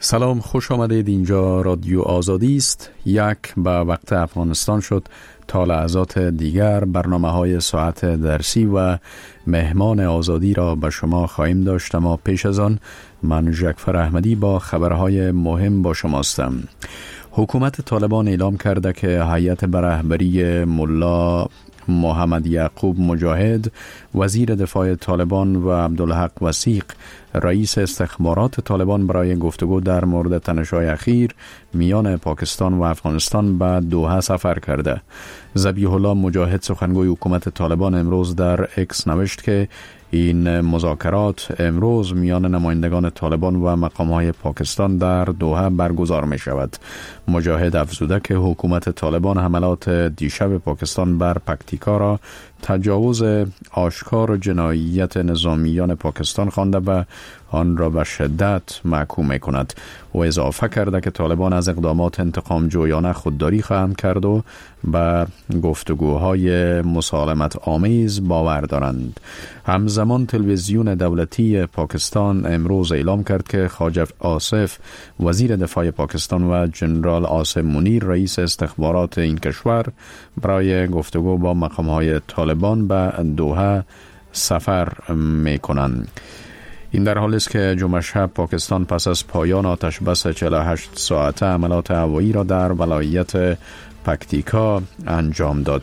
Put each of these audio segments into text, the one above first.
سلام، خوش آمدید. اینجا رادیو آزادی است. یک به وقت افغانستان شد تا لحظات دیگر برنامه‌های ساعت درسی و مهمان آزادی را به شما خواهیم داشت، اما پیش از آن من جعفر احمدی با خبرهای مهم با شما هستم. حکومت طالبان اعلام کرده که هیئت به رهبری ملا محمد یعقوب مجاهد، وزیر دفاع طالبان، و عبدالحق وثیق، رئیس استخبارات طالبان، برای گفتگو در مورد تنش‌های اخیر میان پاکستان و افغانستان به دوحه سفر کرده. ذبیح الله مجاهد، سخنگوی حکومت طالبان، امروز در اکس نوشت که این مذاکرات امروز میان نمایندگان طالبان و مقام‌های پاکستان در دوحه برگزار می شود. مجاهد افزوده که حکومت طالبان حملات دیشب پاکستان بر پکتیکا را تجاوز آشکار و جنایت نظامیان پاکستان خوانده و آن را به شدت محکوم می کند. و اضافه کرده که طالبان از اقدامات انتقام جویانه خودداری خواهند کرد و به گفتگوهای مسالمت آمیز باور دارند. همزمان تلویزیون دولتی پاکستان امروز اعلام کرد که خواجه آصف، وزیر دفاع پاکستان، و جنرال آصف منیر، رئیس استخبارات این کشور، برای گفتگو با مقام‌های طالبان به دوحه سفر می‌کنند. این در حالی است که جمعه شب پاکستان پس از پایان آتش بس 48 ساعته حملات هوایی را در ولایت پکتیکا انجام داد.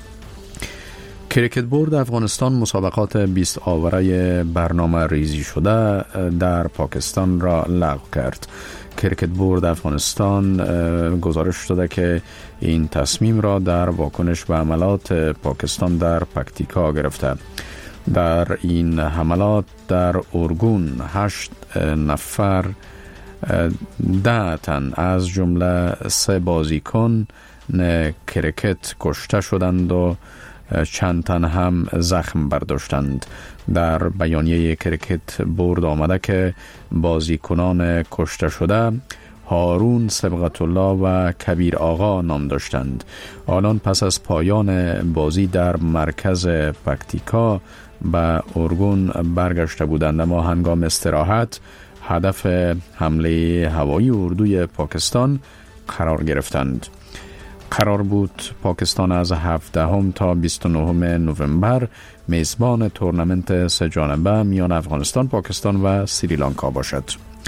کریکت بورد افغانستان مسابقات 20 آوره برنامه ریزی شده در پاکستان را لغو کرد. کریکت بورد افغانستان گزارش داده که این تصمیم را در واکنش به حملات پاکستان در پکتیکا گرفته. در این حملات در ارگون 8 نفر 10 تن از جمله 3 بازیکن کریکت کشته شدند و چند تن هم زخم برداشتند. در بیانیه کریکت بورد آمده که بازیکنان کشته شده هارون سبقت الله و کبیر آقا نام داشتند. آنان پس از پایان بازی در مرکز پکتیکا به ارگون برگشته بودند، اما هنگام استراحت هدف حمله هوایی اردوی پاکستان قرار گرفتند. قرار بود پاکستان از 17 تا 29 نوامبر میزبان تورنمنت 3 جانبه میان افغانستان، پاکستان و سریلانکا باشد.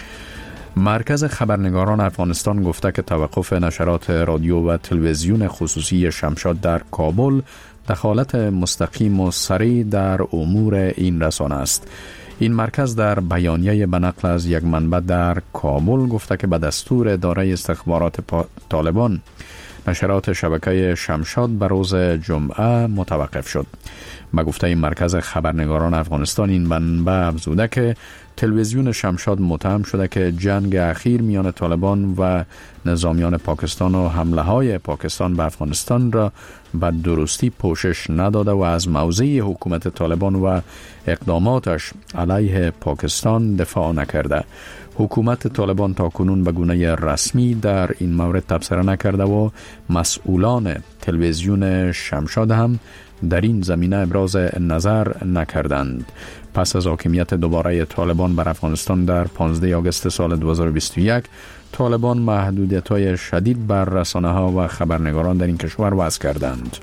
مرکز خبرنگاران افغانستان گفته که توقف نشرات رادیو و تلویزیون خصوصی شمشاد در کابل دخالت مستقیم و سریع در امور این رسانه است. این مرکز در بیانیه به نقل از یک منبع در کابل گفته که به دستور اداره استخبارات طالبان نشرات شبکه شمشاد به روز جمعه متوقف شد. به گفته این مرکز خبرنگاران افغانستان، این منبع افزوده که تلویزیون شمشاد متهم شده که جنگ اخیر میان طالبان و نظامیان پاکستان و حمله های پاکستان به افغانستان را به درستی پوشش نداده و از موضع حکومت طالبان و اقداماتش علیه پاکستان دفاع نکرده. حکومت طالبان تاکنون به گونه رسمی در این مورد تبصره نکرده و مسئولان تلویزیون شمشاد هم در این زمینه ابراز نظر نکردند. پس از حاکمیت دوباره طالبان بر افغانستان در 15 آگوست سال 2021، طالبان محدودیت‌های شدید بر رسانه‌ها و خبرنگاران در این کشور وضع کردند.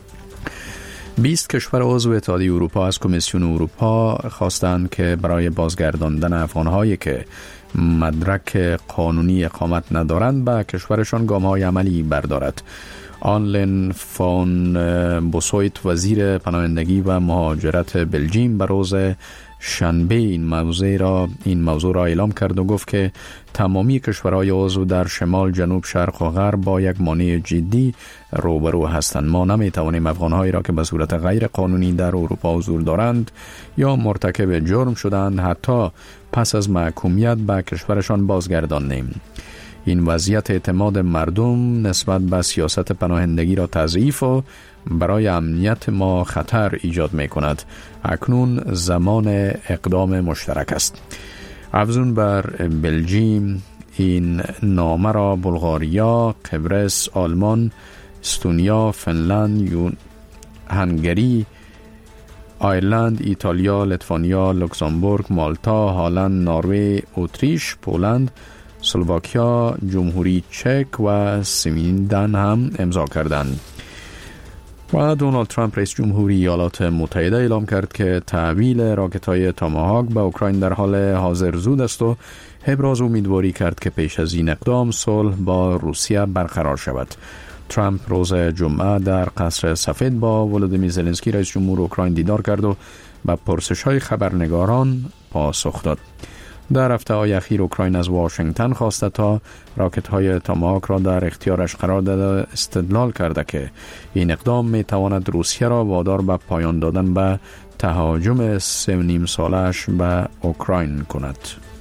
20 کشور عضو اتحادیه اروپا از کمیسیون اروپا خواستند که برای بازگرداندن افغان‌هایی که مدرک قانونی اقامت ندارند به کشورشان گام‌های عملی بردارد. آنلن فون بوسویت، وزیر پناهندگی و مهاجرت بلژیم، به روز شنبه این موضوع را اعلام کرد و گفت که تمامی کشورهای عضو در شمال، جنوب، شرق و غرب با یک مانع جدی روبرو هستند. ما نمیتوانیم افغانهایی را که به صورت غیر قانونی در اروپا حضور دارند یا مرتکب جرم شدند حتی پس از محکومیت به کشورشان بازگردانیم. این وضعیت اعتماد مردم نسبت به سیاست پناهندگی را تضعیف و برای امنیت ما خطر ایجاد می کند. اکنون زمان اقدام مشترک است. افزون بر بلژیم، این نامه را بلغاریا، قبرس، آلمان، استونیا، فنلند، هنگری، آیرلند، ایتالیا، لیتوانیا، لوکزامبورگ، مالتا، هلند، نروژ، اتریش، پولند، اسلواکیا، جمهوری چک و سویدن هم امضا کردند. و دونالد ترامپ رئیس جمهوری ایالات متحده اعلام کرد که تحویل راکت‌های تاماهاک به اوکراین در حال حاضر زود است و ابراز امیدواری کرد که پیش از این اقدام صلح با روسیه برقرار شود. ترامپ روز جمعه در قصر سفید با ولودیمیر زلنسکی رئیس جمهور اوکراین دیدار کرد و به پرسش‌های خبرنگاران پاسخ داد. در هفته‌های اخیر اوکراین از واشنگتن خواسته تا راکت‌های تاماهاک را در اختیارش قرار داده استدلال کرده که این اقدام می‌تواند روسیه را وادار به پایان دادن به تهاجم 3.5 سالش به اوکراین کند.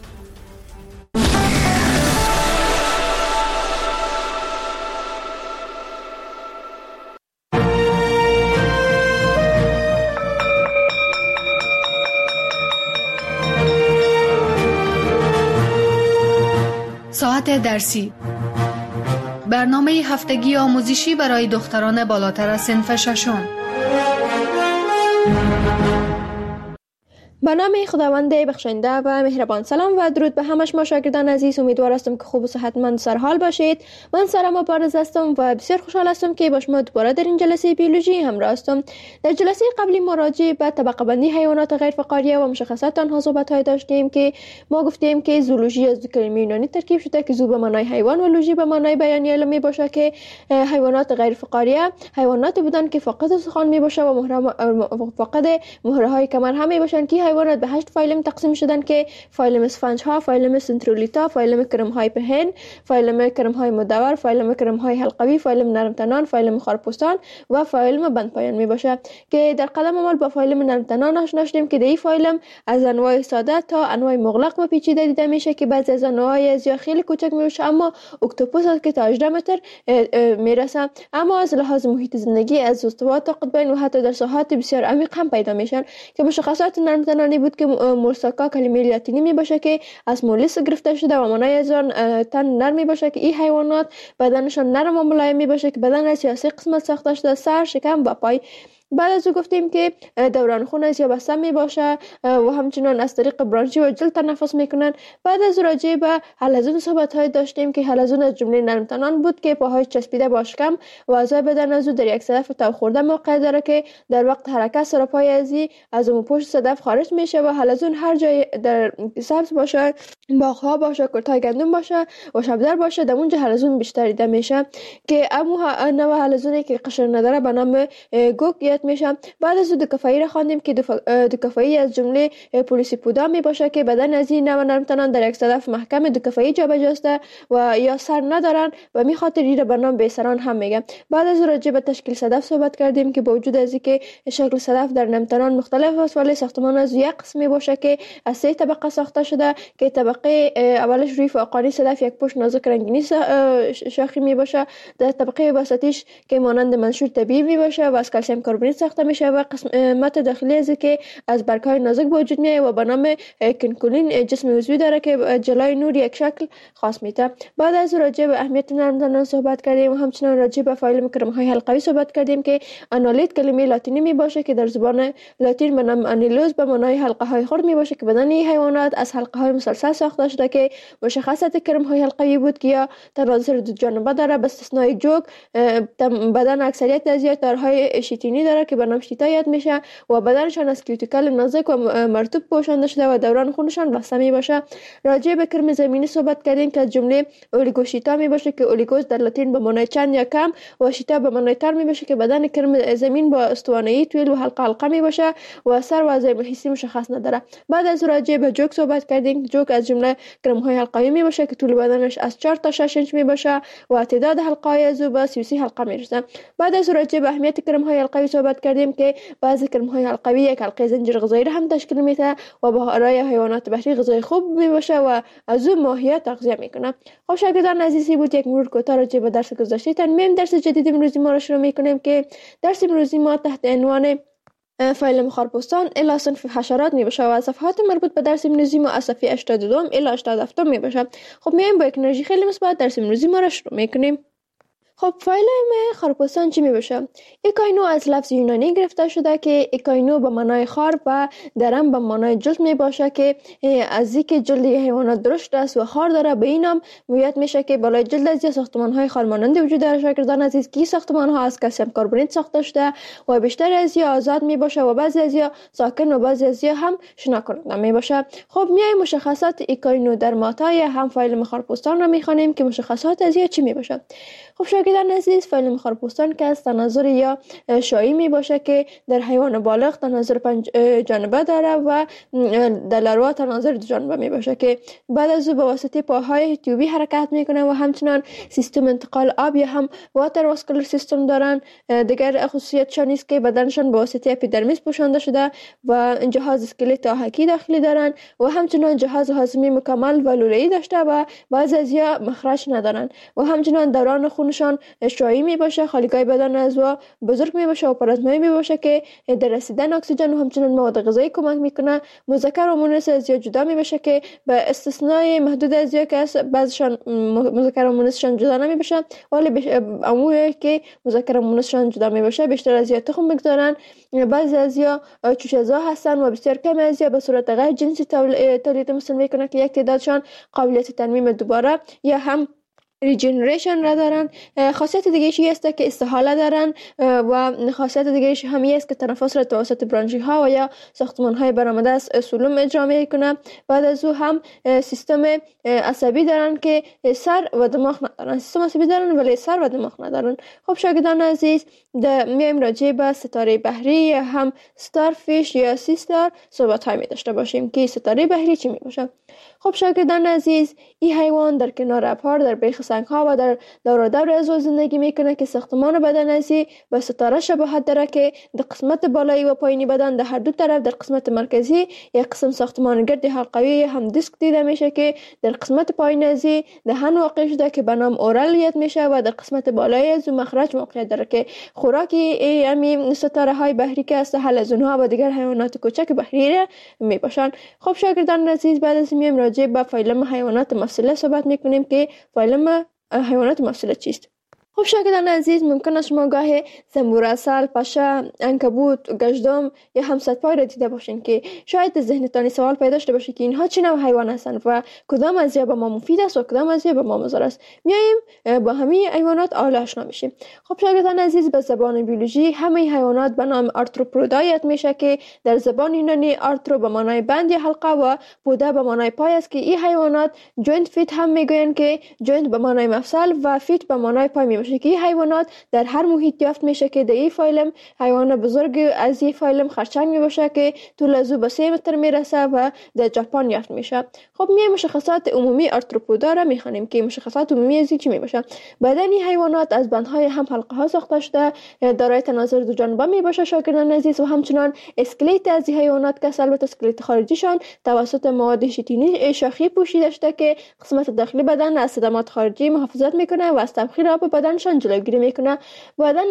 ساعت درسی، برنامه هفتگی آموزشی برای دختران بالاتر از صنف ششم. به نام خداوند بخشنده و مهربان. سلام و درود به همه شما شاگردان عزیز. امیدوار هستم که خوب و صحتمند سرحال باشید. من سارا مبارز هستم و بسیار خوشحال هستم که با شما دوباره در این جلسه بیولوژی همراه هستم. در جلسه قبلی ما راجع به طبقه بندی حیوانات غیر فقاریه و مشخصات آنها صحبت داشتیم که ما گفتیم که زولوژی از دو کلمه یونانی ترکیب شده که زو به معنای حیوان و لوژی به معنای بیانیه علمی باشه که حیوانات غیر فقاریه حیواناتی بودند که فاقد استخوان می باشه و فاقد مهره‌های کمر هم می باشند که حیوانات به 8 فایلم تقسیم شدن که فایلم اسفنج ها، فایلم سنترولیتا، فایلم کرم های پهن، فایلم کرم های مدور، فایلم کرم های حلقوی، فایلم نرم تنان، فایلم خارپوستان و فایلم بند پایان می باشه که در قدم اول با فایلم نرم تنان آشنا شدیم که این فایلم از انواع ساده تا انواع مغلق و پیچیده دیده میشه که بعضی از انواع از یا خیلی کوچک میشه اما اکتوپوس است که تا 18 متر میرسه، اما از لحاظ محیط زندگی از استوا تا قطبین و حتی در ساحات بسیار عمیق هم پیدا میشن که مشخصات نرم تنانی بود که مورساکا کلمه لاتینی می باشه که از مولیس گرفته شده و معنای از آن تن نرم می باشه که این حیوانات بدنشان نرم و ملایم می باشه که بدن از 3 قسمت ساخته شده: سر، شکم و پای. بعد از او گفتیم که دوران خون از یا بسته می باشه و همچنان از طریق برانشی و جلد تنفس میکنن. بعد از راجع به حلزون صحبت های داشتیم که حلزون از جمله نرم تنان بود که پاهای چسبیده با شکم و اعضای بدن از او در یک صدف تو خورده موقع داره که در وقت حرکت سر پای از اون پشت صدف خارج میشه و حلزون هر جای در سبز باشه، باغ‌ها باشه، کورتای گندم باشه و شبدر باشه، در اونجا حلزون بیشتر دیده میشه که اما نوع حلزونی که قشر نداره به نام گوک میشه. بعد از دو کفایی را خواندیم که دو کفایی از جمله پولیسیپودا می باشه که بدن از این نوع نرم تنان در یک صدف محکم دو کفایی جابجاسته و یا سر ندارن و می خاطر این را به نام بیسران هم میگه. بعد از راجع به تشکیل صدف صحبت کردیم که با وجود از اینکه شکل صدف در نرم تنان مختلف است ولی ساختمان از یک قسمی باشه که از 3 طبقه ساخته شده که طبقه اولش روی فوقانی صدف یک پشت نازک رنگینی شاخی می باشه، در طبقه وسطیش که مانند منشور طبیعی می باشه و از کلسیم کربونیت ساخته میشه و قسمت داخلی از که از برگ‌های نازک به وجود میاد و به نام کنکولین جسم عضوی داره که جلوی نور یک شکل خاص میده. بعد از راجع به اهمیت نرم تنان صحبت کردیم و همچنین راجع به فایلم کرم‌های حلقوی صحبت کردیم که انالیت کلمه لاتینی می باشه که در زبان لاتین به نام انیلوز به معنای حلقه های خرد می باشه که بدن حیوانات از حلقه های مسلسل ساخته شده که مشخصات کرم‌های حلقوی بود که یا تناظر دو جانبه داره به استثنای جوک. بدن اکثریت از دارهای شیتینی داره که به نام شیتا یاد میشه و بدنشان از کیوتیکل نازک و مرطوب پوشانده شده و دوران خونشان بسته می باشه. راجع به کرم زمینی صحبت کردیم که از جمله اولیگوشیتا می باشه که اولیگوس در لاتین به معنای چند یا کم و شیتا به معنای تر می باشه که بدن کرم زمین با استوانه‌ای طویل و حلقه می باشه و سر و اعضای حسی مشخص نداره. بعد از راجع به جوک صحبت کردیم. جوک از جمله کرم‌های حلقوی می باشه که طول بدنش از 4 تا 6 انچ می باشه و تعداد حلقه‌های از او به 33 حلقه می رسه. بعد از راجع به اهمیت کرم‌های حلقوی صحبت کردیم که بعضی کرم‌های حلقوی یک حلقه زنجیر غذایی را هم تشکیل میده و برای حیوانات بحری غذای خوب می باشه و از او ماهیات تغذیه میکنه. خب شاگردان عزیزی بود یک مرور کوتاه راجع به درس گذشته ترمیم. درس جدید امروزی ما را شروع میکنیم که درس امروزی ما تحت عنوان فایلم خارپوستان الی صنف حشرات می باشه و صفحات مربوط به درس امروزی ما از صفحه 82 الی 87 می باشه. خب میایم با یک انرژی خیلی مثبت درس امروزی ما را شروع میکنیم. خب فایل خارپوستان چی می باشه؟ ایکاینو از لفظ یونانی گرفته شده که ایکاینو به معنای خار و درم به معنای جلد می باشه که از اینکه جلد حیوانات درشت است و خار داره به این هم مویت میشه که بالای جلد از ساختمان های خارمانند وجود داره. شاگردان عزیز که ساختمان ها از کلسیم کربونیت ساخته شده و بیشتر از آزاد می باشه و بعضی از ساکن و بعضی از هم شنا کننده می باشه. خب میای مشخصات ایکاینو در ماتای هم فایل خارپوستان را میخوانیم که مشخصات از چی می باشه. خب شاگردان عزیز فایل خارپوستان که از تناظر یا شایی می باشه که در حیوان بالغ تناظر 5 جانبه داره و در لاروا تناظر 2 جانبه می باشه که بعد از به واسطه پاهای تیوبی حرکت میکنه و همچنان سیستم انتقال آب یا هم واتر واسکولار سیستم دارن. دیگر خصوصیتشان است که بدنشان به واسطه اپیدرمیس پوشانده شده و جهاز اسکلت آهکی داخلی دارن و همچنان جهاز هاضمه مکمل و لوله‌ای داشته و بعضی از مخرج ندارن و همچنان دوران خونشان شایی می باشه، خالیگاه بدن از بزرگ می باشه و پلازمایی می باشه که در رسیدن اکسیژن و همچنان مواد غذایی کمک میکنه. مذکر و مؤنث از جدا می باشه که به استثنای محدود از که بعضیشان مذکر و مؤنثشان جدا نمی باشه ولی عمومی که مذکر و مؤنثشان جدا می باشه بیشتر از تخم میگذارن. بعضی از چوشه‌زا هستن و بسیار کم از به صورت غیر جنسی تولید مثل میکنه که یک تعدادشان قابلیت ترمیم دوباره یا هم ریجنریشن را دارن. خاصیت دیگه‌ایش است که استحاله دارن و خاصیت دیگه‌ایش هم است که تنفس را توسط برانشی ها و یا ساختمان های برآمده از سلوم اجرا میکنه. بعد از او هم سیستم عصبی دارن که سر و دماغ ندارن. سیستم عصبی دارن ولی سر و دماغ ندارن. خب شاگردان عزیز میایم راجع به ستاره بحری هم ستارفیش یا سی ستار صحبت های می داشته باشیم که ستاره بحری چی می باشه. خب شاگردان عزیز این حیوان در کنار ابرها در بیخ سنگ ها و در دور از زندگی میکنه که ساختمان بدن ازی به ستاره شباهت داره که در قسمت بالایی و پایینی بدن در هر دو طرف در قسمت مرکزی یک قسم ساختمان گرد حلقوی هم دیسک دیده میشه که در قسمت پایین ازی دهن واقع شده که به نام اورال میشه و در قسمت بالایی از مخرج موقعیت داره که خوراکی همین ستاره های بحری که است حلزون ها و دیگر حیوانات کوچک بحری را می باشند. خب شاگردان عزیز بعد از میم راجع به فایلم حیوانات مفصله صحبت میکنیم که فایلم حیوانات مفصله چیست. خب شاگردان عزیز ممکن است شما گاهی زنبور عسل، پشه، عنکبوت، گژدم یا هم صدپای را دیده باشین که شاید ذهنتان سوال پیدا شده باشه که اینها چه نوع حیوان هستند و کدام از به ما مفید است و کدام از به ما مضر است. میایم با همه حیوانات آشنا میشیم. خب شاگردان عزیز به زبان بیولوژی همه حیوانات به نام آرتروپودا یاد میشه که در زبان یونانی آرترو به معنای بند یا حلقه و پودا به معنای پای است که این حیوانات جوینت فیت هم میگویند که جوینت به معنای مفصل و فیت به معنای پای میباشه که این حیوانات در هر محیط یافت میشه که در این فایلم حیوان بزرگ از این فایلم خرچنگ میباشه که طول از او به 3 متر میرسه و در ژاپن یافت میشه. خب می مشخصات عمومی آرتروپودا را میخوانیم که مشخصات عمومی از چی میباشه. بدن این حیوانات از بندهای هم حلقه ها ساخته شده، دارای تناظر دو جانبه میباشه شاگردان عزیز و همچنان اسکلت از این حیوانات که البته اسکلت خارجیشان توسط مواد شیتینی شاخی پوشیده شده که قسمت داخلی بدن از صدمات خارجی محافظت میکنه و از تبخیر آب بدنشان جلوگیری میکنه. بدن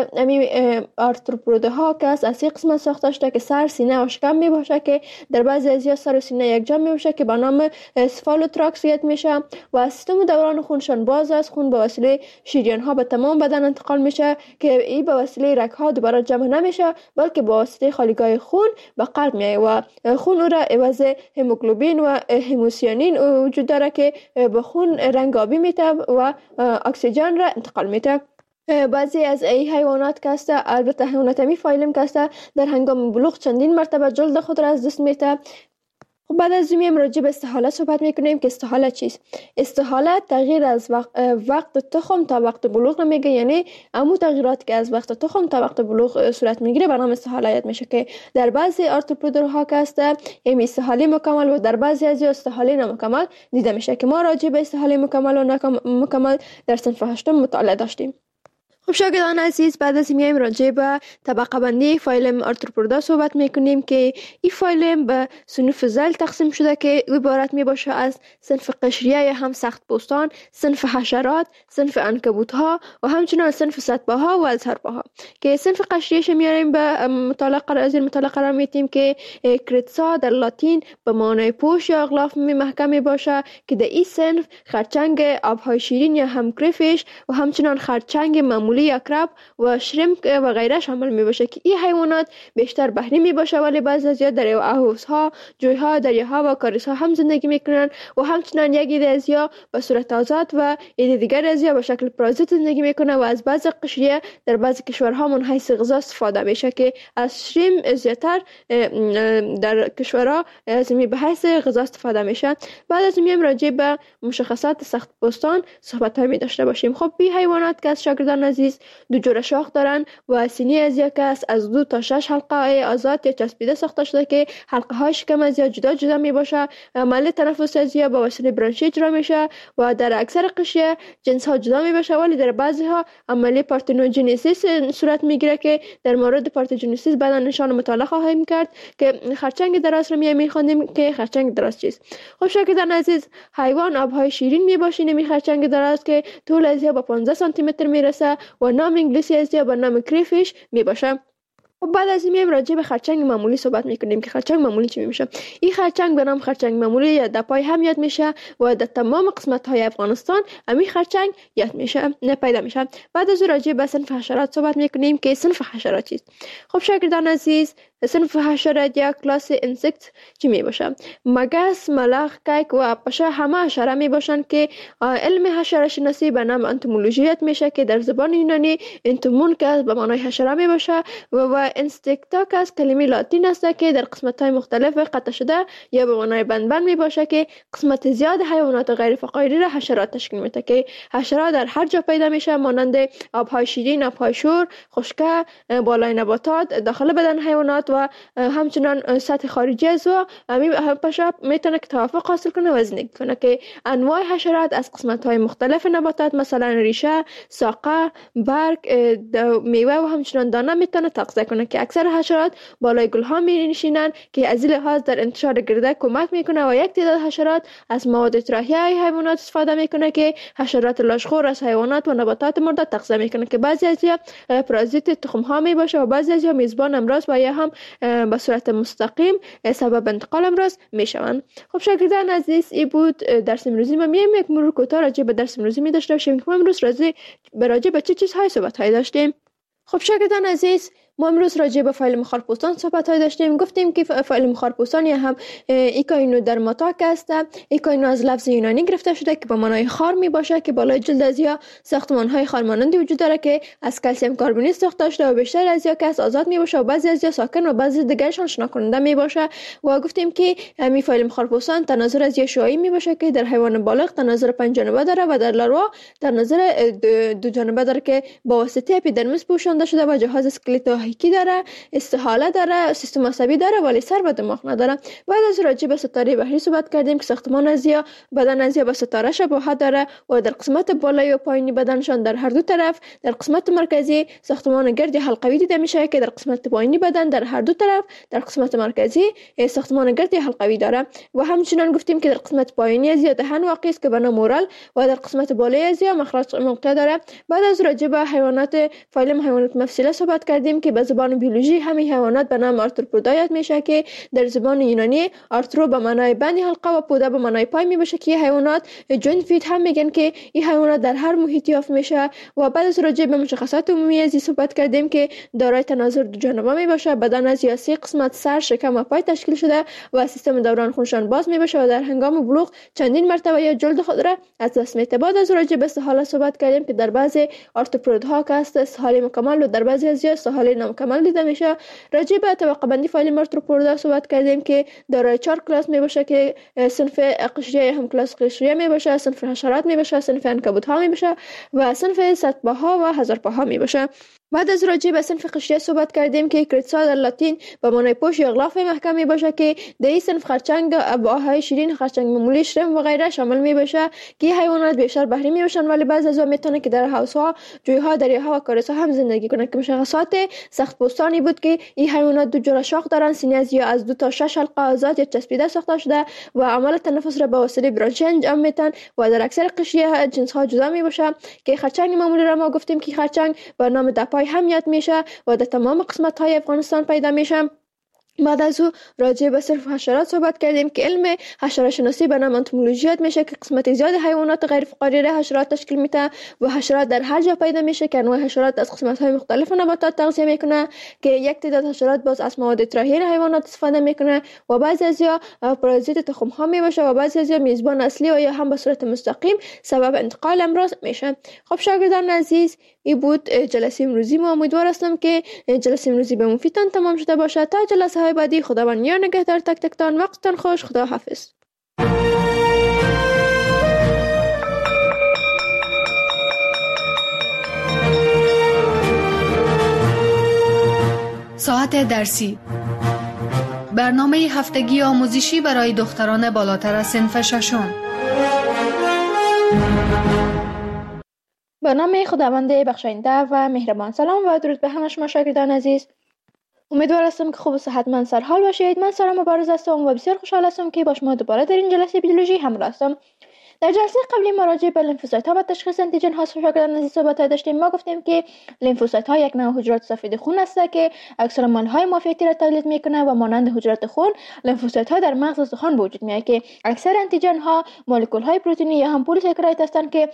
آرتروپوداها که از این قسمت ساخته شده که سر، سینه و شکم میباشه که در بعضی از سر و سینه یک جا میباشه که به نام اسفالوتراکس یاد میشه و سیستم دوران خونشان باز است. خون به وسیله شریان ها به تمام بدن انتقال میشه که این به وسیله رگ ها دوباره جمع نمیشه بلکه به واسطه خالیگاه خون به قلب میایه و خون او را عوض هموگلوبین و هموسیانین وجود داره که به خون رنگ آبی میده و اکسیژن را انتقال میده. بعضی از این حیوانات که است البته حیوانات می فایلم که است در هنگام بلوغ چندین مرتبه جلد خود را از دست میده. بعد از این راجع به استحاله صحبت میکنیم که استحاله چیست. استحاله تغییر از وقت تخم تا وقت بلوغ میگه، یعنی عمو تغییرات که از وقت تخم تا وقت بلوغ صورت میگیره به نام استحاله یاد میشه که در بعضی آرتروپوداها که است یعنی استحاله مکمل و در بعضی از استحاله نامکمل دیده میشه که ما راجع به استحاله مکمل و نامکمل در صنف 8 مطالعه داشتیم. خب شاگردان عزیز، بعد از میایم راجع به طبقه بندی فایلم آرتروپودا صحبت میکنیم که این فایلم به صنوف ذیل تقسیم شده که عبارت می باشه از صنف قشریه یا هم سخت پوستان، صنف حشرات، صنف عنکبوت ها و همچنین صنف سطبه ها و ازهرپا ها. که صنف قشریش میاریم به مطالعه قرار میتیم که کریتسا در لاتین به معنای پوش یا اغلاف محکم می باشه که در این صنف خرچنگ آبهای شیرین یا هم کریفیش و همچنین خرچنگ معمولی یا کراب و شریمپ و غیره شامل می باشه که این حیوانات بیشتر بحری می باشه، ولی بعضی از یا در حوضها، جویها، دریاها و کاریزها هم زندگی میکنن و همچنین یکی از یا به صورت آزاد و یکی دیگر از یا به شکل پرازیت زندگی میکنه و از بعضی قشریه در بعضی کشورها من حیث غذا استفاده میشه که از شریم زیادتر در کشورها از به حیث غذا استفاده میشه. بعد از میایم راجع به مشخصات سخت پوستان صحبت های می داشته باشیم. خب این حیوانات که از شاگردان عزیز دو جور شاخ دارن و سینه از یک است از 2 تا 6 حلقه آزاد یا چسبیده ساخته شده که حلقه های شکم از یا جدا می باشه. عمل تنفس از یا با وسیله برانشی اجرا میشه و در اکثر قشریه جنس ها جدا می باشه، ولی در بعضی ها عمل پارتنوژنیسیس صورت میگیره که در مورد پارتنوژنیسیس بعدا نشان مطالعه خواهیم کرد که خرچنگ دراز رو میخوانیم که خرچنگ دراز چیست. خب شاگردان عزیز، حیوان آبهای شیرین می باشه نمی خرچنگ دراز که طول از یا با 15 سانتی متر میرسه و نام انگلیسی از یا با نام کریفیش می باشه. و بعد از این میایم راجع به خرچنگ معمولی صحبت میکنیم که خرچنگ معمولی چی میشه. این خرچنگ به نام خرچنگ معمولی یا دپای هم یاد میشه و در تمام قسمت های افغانستان همین خرچنگ یاد میشه پیدا میشه. بعد از راجع به صنف حشرات صحبت میکنیم که صنف حشرات چیست. خب شاگردان عزیز، صنف حشرات یا کلاس انسکت چی می باشه؟ مگس، ملخ، کیک و پشه همه حشره می باشن که علم حشره شناسی به نام انتومولوژی یاد میشه که در زبان یونانی انتومون که به معنای حشره می باشه و انستکتا که از کلمه لاتین است که در قسمت های مختلف قطع شده یا به معنای بند می باشه که قسمت زیاد حیوانات غیر فقاری را حشرات تشکیل میده که حشرات در هر جا پیدا میشه، مانند آبهای شیرین، آبهای شور، خشکه، بالای نباتات، داخل بدن حیوانات و همچنان سطح خارجی از و همین پشه میتونه که توافق حاصل کنه و زندگی کنه که انواع حشرات از قسمت های مختلف نباتات مثلا ریشه، ساقه، برگ، میوه و همچنان دانه میتونه تغذیه کنه که اکثر حشرات بالای گل ها می نشینن که از این لحاظ در انتشار گرده کمک میکنه و یک تعداد حشرات از مواد اطراحی حیوانات استفاده میکنه که حشرات لاشخور از حیوانات و نباتات مرده تغذیه میکنه که بعضی از پرازیت تخم ها می باشه و بعضی از میزبان امراض و یا هم به صورت مستقیم سبب انتقال امراض میشوند. خب شاگردان عزیز، این بود درس امروزی ما. میایم یک مرور کوتاه راجع به درس امروزی می داشته باشیم که ما امروز راجع به چه چیزهای صحبت های داشتیم. خب شاگردان عزیز، ما امروز راجع به فایل خارپوستان صحبت های داشتیم. گفتیم که فایل خارپوستان یا هم ایکاینو درماتاک است. ایکاینو از لفظ یونانی گرفته شده که به معنای خار می باشه که بالای جلد از یا ساختمان های خارمانندی وجود داره که از کلسیم کربونیت ساخته شده و بیشتر از یا که از آزاد می باشه و بعضی از یا ساکن و بعضی دیگرشان شنا کننده می باشه. و گفتیم که همین فایل خارپوستان تناظر از یا شعاعی می باشه که در حیوان بالغ تناظر 5 جانبه داره و در لاروا تناظر 2 جانبه داره که با واسطه اپیدرمیس پوشانده شده و جهاز اسکلتوحیکی داره، استحاله داره، سیستم عصبی داره ولی سر و دماغ نداره. بعد از راجع به ستاره بحری صحبت کردیم که ساختمان از یا بدن از یا به ستاره شباهت داره و در قسمت بالایی و پایینی بدنشان در هر دو طرف در قسمت مرکزی ساختمان گرد حلقوی دیده میشه که در قسمت پایینی بدن در هر دو طرف در قسمت مرکزی ساختمان گرد حلقوی داره. و همچنین گفتیم که در قسمت پایینی از یا دهن واقع است که به نام اورال و در قسمت بالایی از یا مخرج موقع داره. بعد از راجع به حیوانات فایلم حیوانات مفصله صحبت کردیم که به زبان بیولوژی همین حیوانات به نام آرتروپودا یاد میشه که در زبان یونانی آرترو به معنای بند حلقه و پودا به معنای پای می باشه که حیوانات جوینت فیت هم میگن که این حیوانات در هر محیطی یافت میشه. و بعد از راجع به مشخصات عمومی از صحبت کردیم که دارای تناظر 2 جانبه می باشه، بدن از یا 3 قسمت سر، شکم و پای تشکیل شده و سیستم دوران خونشان باز می باشه و در هنگام بلوغ چندین مرتبه یا جلد خود را از دست میده. بعد از راجع به استحاله صحبت کردیم که در بعضی آرتروپودها که است استحاله مکمل و در بعضی از یا استحاله نامکمل دیده میشه. راجع به طبقه بندی فایل آرتروپودا صحبت کردیم که دارای 4 کلاس می باشه که صنف قشریه هم کلاس قشریه می باشه، صنف حشرات می باشه، صنف عنکبوت ها می باشه و صنف سطبه ها و هزارپا ها می باشه. بعد از راجع به صنف قشریه صحبت کردیم که کریتسا در لاتین به معنای پوش یا غلاف محکم می باشه که در این صنف خرچنگ ابعادهای شیرین، خرچنگ معمولی، شرم و غیره شامل می باشه که حیوانات بیشتر بحری می باشن، ولی بعضی از آنها میتونه که در حوضها، جویها، دریاها و کارسها هم زندگی کنند که مشخصات سخت پوستانی بود که این حیوانات دو جور شاخ دارند، سینه یا از 2 تا 6 حلقه آزاد یا چسبیده ساخته شده و عمل تنفس را به واسطه برانچه انجام میدن و در اکثر قشریه جنس ها جدا می باشه که خرچنگ معمولی را ما گفتیم که خرچنگ به نام دپای هم یاد میشه و در تمام قسمت های افغانستان پیدا میشه. بعد از او راجع به صنف حشرات صحبت کردیم که علم حشره شناسی به نام انتومولوژی یاد میشه که قسمت زیاد حیوانات غیر فقاریه حشرات تشکیل میده و حشرات در هر جا پیدا میشه که انواع حشرات از قسمت های مختلف نباتات تغذیه میکنه که یک تعداد حشرات باز از مواد طراحی حیوانات استفاده میکنه و بعضی ازیا پارازیت تخم ها میباشه و بعضی ازیا میزبان اصلی و یا هم به صورت مستقیم سبب انتقال امراض میشه. خب شاگردان عزیز، این بود جلسه امروزی ما. امیدوار هستم که جلسه امروزی به مفیدتان تمام شده باشه. تا جلسه های بعدی خداوند یار نگهدار تک تکتان. وقتتان خوش. خدا حافظ. ساعت درسی، برنامه هفتگی آموزشی برای دختران بالاتر از صنف ششم. به نام خداوند بخشاینده و مهربان. سلام و درود به همه شما شاگردان عزیز. امیدوار هستم که خوب و صحتمند سرحال باشید. من سارا مبارز هستم و بسیار خوشحال هستم که با شما دوباره در این جلسه بیولوژی همراه هستم. در جلسه قبلی ما راجع به لیمفوسایت ها و تشخیص انتیجن ها شاگردان عزیز صحبت داشتیم. ما گفتیم که لیمفوسایت ها یک نوع حجرات سفید خون است که اکثر مولکول های معافیتی را تولید میکنه و مانند حجرات خون لیمفوسایت ها در مغز استخوان به وجود میاد که اکثر انتیجن ها مولکول های پروتئینی یا هم پلیساکارید هستند که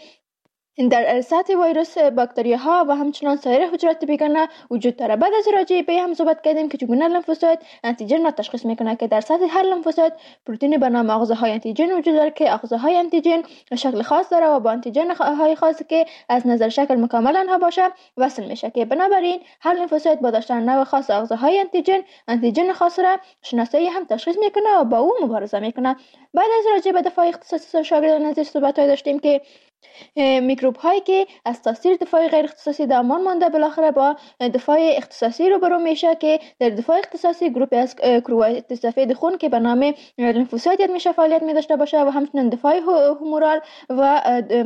در سطح ویروس، باکتریاها و همچنان سایر حجرات بیگانه وجود داره. بعد از راجع به هم صحبت کردیم که چگونه لیمفوسایت انتیجن را تشخیص میکنه که در سطح هر لیمفوسایت پروتئین به نام آغوزهای انتیجن وجود داره که آغوزهای انتیجن شکل خاص داره و با انتیجن های خاصی که از نظر شکل مکمل آنها باشه وصل میشه که بنابراین هر لیمفوسایت با داشتن نوع خاص آغوزهای انتیجن خاص را شناسایی هم تشخیص میکنه و با او مبارزه میکنه. بعد از راجع به دفاع اختصاصی شاگردان عزیز صحبت داشتیم که میکروب هایی که از تاثیر دفاع غیر اختصاصی درمان مانده بالاخره با دفاع اختصاصی روبرو میشه که در دفاع اختصاصی گروپی از کرویت سفید خون که به نام لیمفوسایت میشه فعالیت می داشته باشه و همچنین دفاع هومورال و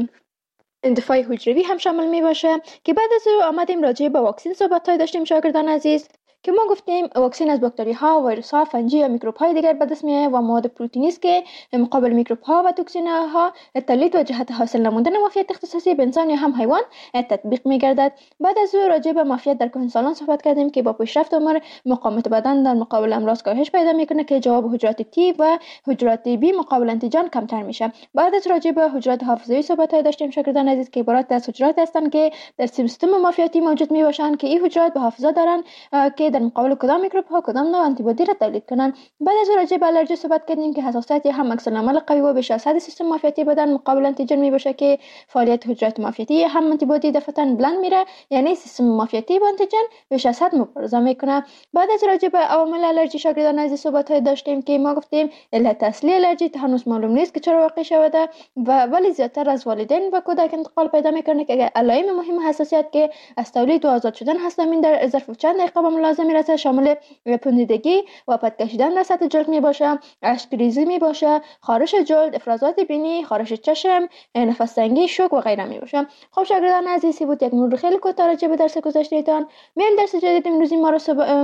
دفاع حجروی هم شامل می باشه که بعد از او آمدیم راجع به واکسن صحبت داشتیم شاگردان عزیز که ما گفتیم واکسن از باکتری ها، ویروس ها، فنجی یا میکروب های دیگر به دست میاد و مواد پروتئینی است که مقابل میکروب ها و توکسین ها تولید و جهت حاصل نمودن معافیت اختصاصی به انسان یا هم حیوان تطبیق میگردد. بعد از او راجع به معافیت در کهنسالان صحبت کردیم که با پیشرفت عمر مقاومت بدن در مقابل امراض کاهش پیدا میکنه که جواب حجرات تی و حجرات بی مقابل انتیجن کمتر میشه. بعد از راجع به حجرات حافظه‌ای صحبت داشتیم شاگردان عزیز که عبارت از حجرات هستند که در سیستم معافیتی موجود میباشند که این حجرات به حافظه دارن که در مقابل کدام میکروب ها کدام نوع آنتی بادی را تولید کنند. بعد از راجع به آلرژی صحبت کردیم که حساسیت هم عکس العمل قوی و بیش از حد سیستم معافیتی بدن مقابل انتیجن میباشه که فعالیت حجرات معافیتی هم آنتی بادی دفعتاً بلند میره، یعنی سیستم معافیتی با انتیجن بیش از حد مبارزه میکنه. بعد از راجع به عوامل آلرژی شاگردان عزیز صحبت داشتیم که ما گفتیم علت اصلی آلرژی هنوز معلوم نیست که چرا واقع شده و ولی زیادتر از والدین و کودک انتقال پیدا میکنه که علائم مهم حساسیت که از تولید و آزاد شدن هستند در ظرف چند دقیقه به ملاحظه میرسه، شامل پوسیدگی و پد کشیدن در سطح جلد می باشه، اشک‌ریزی می باشه، خارش جلد، افرازات بینی، خارش چشم، نفس تنگی، شوک و غیره می باشه. خب شاگردان عزیزی بود یک مرور خیلی کوتاه راجع به درس گذشته‌تان. میایم درس جدید امروزی ما رو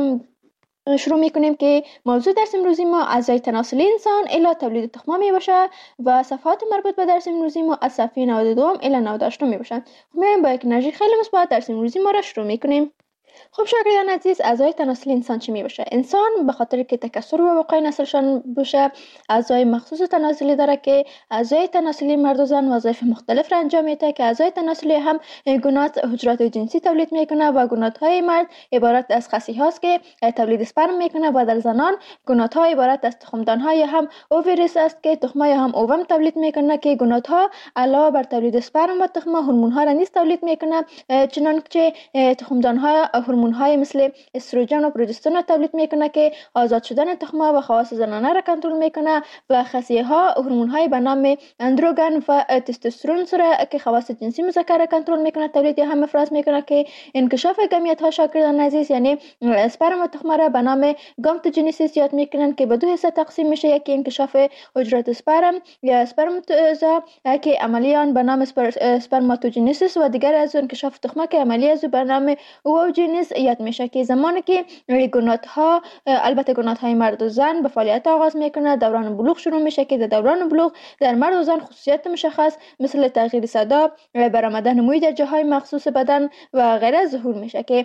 شروع میکنیم که موضوع درس امروزی ما اعضای تناسلی انسان الی تولید تخم می باشه و صفحات مربوط به درس امروزی ما از صفحه 92 الی 98 می باشه. میایم با یک انرژی خیلی مثبت درس امروزی ما رو شروع میکنیم. خب شاگردان عزیز، اعضای تناسلی انسان چی می باشه؟ انسان به خاطر که تکثر و بقای نسلشان باشه اعضای مخصوص تناسلی داره که اعضای تناسلی مرد و زن وظایف مختلف را انجام میده که اعضای تناسلی هم گونات حجرات جنسی تولید میکنه و گونات های مرد عبارت از خصی هاست که تولید اسپرم میکنه و در زنان گونات ها عبارت از تخمدان های هم اووریس است که تخم های هم اووم تولید میکنه که گونات ها علاوه بر تولید اسپرم و تخم هورمون ها را نیز تولید میکنه، چنانچه تخمدان ها هورمون‌های مثل استروژن و پروژسترون را تولید میکنه که آزاد شدن تخم‌ها و خواص زنانه را کنترل میکنه و خصیه‌ها هورمون‌های به نام اندروگن و تستوسترون را که خواص جنسی مذکر را کنترل میکنه تولید یا هم افراز میکنه که انکشاف گمیت‌ها شاگردان عزیز یعنی اسپرم و تخمه را به نام گامتوجنیسیس یاد میکنن که به دو حصه تقسیم میشه. یکی انکشاف حجرات اسپرم یا اسپرماتوزا که عملی آن به نام اسپرماتوجنیسیس و دیگر از انکشاف تخمه که عملی از به نام اووجنیس یاد میشه که زمانی که گونات‌ها البته گونات‌های مرد و زن به فعالیت آغاز میکنه دوران بلوغ شروع میشه که در دوران بلوغ در مرد و زن خصوصیات مشخص مثل تغییر صدا، برآمدن موی در جاهای مخصوص بدن و غیره ظهور میشه که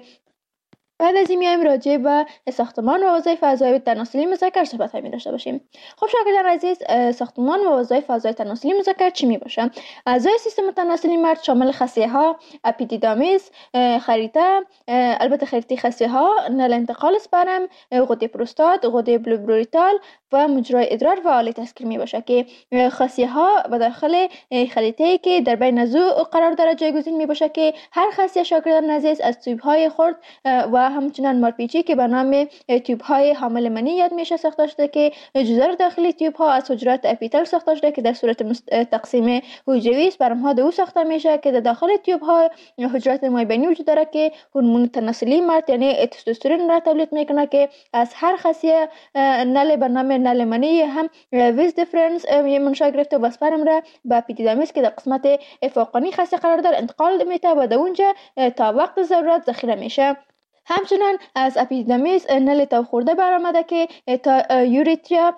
بعد از این میایم راجع به ساختمان و وظایف اعضای تناسلی مذکر صحبت می داشته باشیم. خب شاگردان عزیز، ساختمان و وظایف اعضای تناسلی مذکر چی می باشه؟ اعضای سیستم تناسلی مرد شامل خصیه ها، اپیدیدامیس، خریطه، البته خریطه خصیه ها، نل انتقال اسپرم، غده پروستات، غده بلوبروریتال و مجرای ادرار و آله تسکیر می باشه که خصیه ها به داخل خریطه‌ای که در بین ازو قرار داره جایگزین می باشه که هر خصیه شاگردان عزیز از تیوب های خرد و همچنان مارپیچی که به نام تیوب های حامل منی یاد میشه ساخته شده که جدار داخلی تیوب ها از حجرات اپیتل ساخته شده که در صورت تقسیم حجروی اسپرم ها دو ساخته میشه که در داخل تیوب ها حجرات مایبینی وجود داره که هورمون تناسلی مرد یعنی تستوسترون را تولید میکنه که از هر خصیه نل به نام نل منی هم ویز دیفرنس منشأ گرفته و اسپرم را به اپیدیدامیس که در قسمت فوقانی خصیه قرار داره انتقال میده و در اونجا تا وقت ضرورت ذخیره میشه. همچنان از اپیدیدامیس نل تو خورده برآمده که تا یوریتریا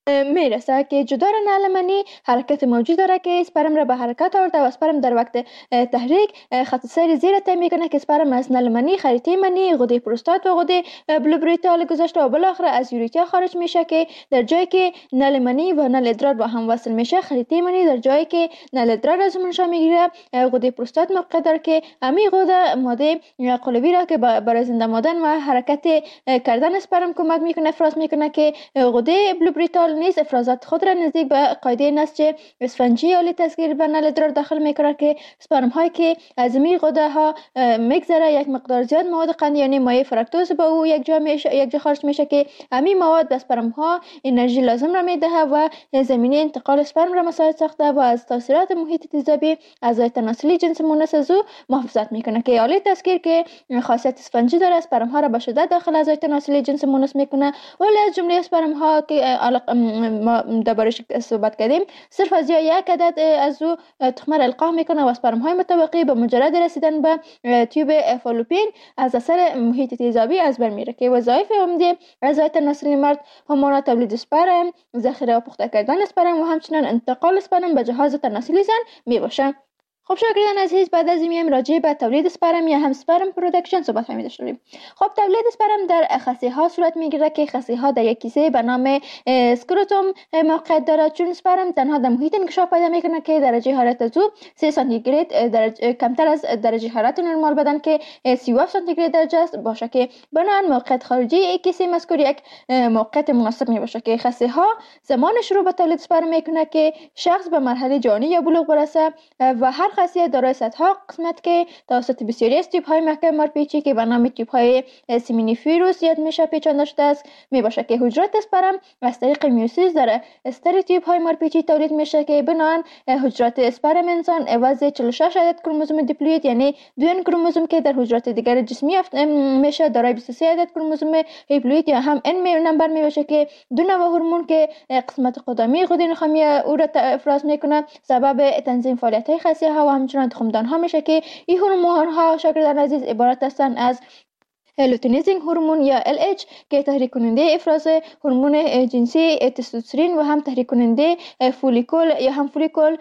میرسه که جدار نل منی حرکت موجود داره که اسپرم را به حرکت آورده و اسپرم در وقت تحریک خط سیر زیر طی میکنه که اسپرم از نل منی خریطه منی غده پروستات و غده بلوبریتال گذشته و بالاخره از یوریتریا خارج میشه که در جایی که نل منی و نل ادرار با هم وصل میشه خریطه منی در جایی که نل ادرار از منشأ میگیره غده پروستات موقع داره که امی غده ماده قلوی را که برای زنده ماندن و حرکت کردن اسپرم کمک میکنه افراز میکنه که غده بلوبریتال نیز افرازات خود را نزدیک به قاعده نسج اسفنجی آلی تسکیر به نل ادرار داخل میکنه که اسپرم هایی که از می غده ها میگذره یک مقدار زیاد مواد قند یعنی مایع فرکتوز با او یک جا خارج میشه که امی مواد به اسپرم ها انرژی لازم را میده و زمینه انتقال اسپرم را مساعد ساخته و از تاثیرات محیط تیزابی اعضای تناسلی جنس مونس از او محافظت میکنه که آلی تسکیر که خاصیت اسفنجی داره اسپرم ها را به شدت داخل اعضای تناسلی جنس مونس میکنه ولی از جمله اسپرم ها که ما دربارش صحبت کردیم صرف از یک عدد از او تخمه را القاح میکنه و اسپرم های متبقی به مجرد رسیدن به تیوب فالوپین از اثر محیط تیزابی از بین میره که وظایف عمده اعضای تناسلی مرد همان تولید اسپرم، ذخیره و پخته کردن اسپرم و همچنین انتقال اسپرم به جهاز تناسلی زن میباشه. خب شاگردان عزیز، بعد از این میایم راجع به تولید اسپرم یا هم اسپرم پروداکشن صحبت داشته باشیم. خب تولید اسپرم در خصیه ها صورت میگیره که خصیه ها در یک کیسه به نام اسکروتوم موقعیت داره چون اسپرم تنها در محیط انکشاف پیدا میکنه که درجه حرارت از او 3 سانتیگراد کمتر از درجه حرارت نرمال بدن که 37 سانتیگراد درجه است باشه که بنابراین موقعیت خارجی یک کیسه مذکور یک موقعیت مناسب میباشه که خصیه ها زمان شروع به تولید اسپرم میکنه که شخص به مرحله جوانی یا بلوغ برسه و هر خصیه دارای صدها قسمت که توسط بسیاری از تیپ های محکم مارپیچی که به نام تیپ های سیمینیفیروس یاد میشه پیچانده شده است میباشه که حجرات اسپرم از طریق میوسیس در استر تیپ های مارپیچی تولید میشه که بنابراین حجرات اسپرم انسان عوض 46 عدد کروموزوم دیپلوید یعنی 2 کروموزوم که در حجرات دیگر جسمی میشه دارای 23 عدد کروموزوم هیپلوید یا هم ان نمبر میباشه که دو نوع هورمون که قسمت قدامی غده نخامی او را افراز میکنه سبب تنظیم فعالیت های خصیه ها و همچنین تخمدان ها میشه که این هورمون ها شاگردان عزیز عبارت هستند از لوتینیزینگ هورمون یا LH که تحریک کننده افراز هورمون جنسی تستوسترون و هم تحریک کننده فولیکول یا هم فولیکول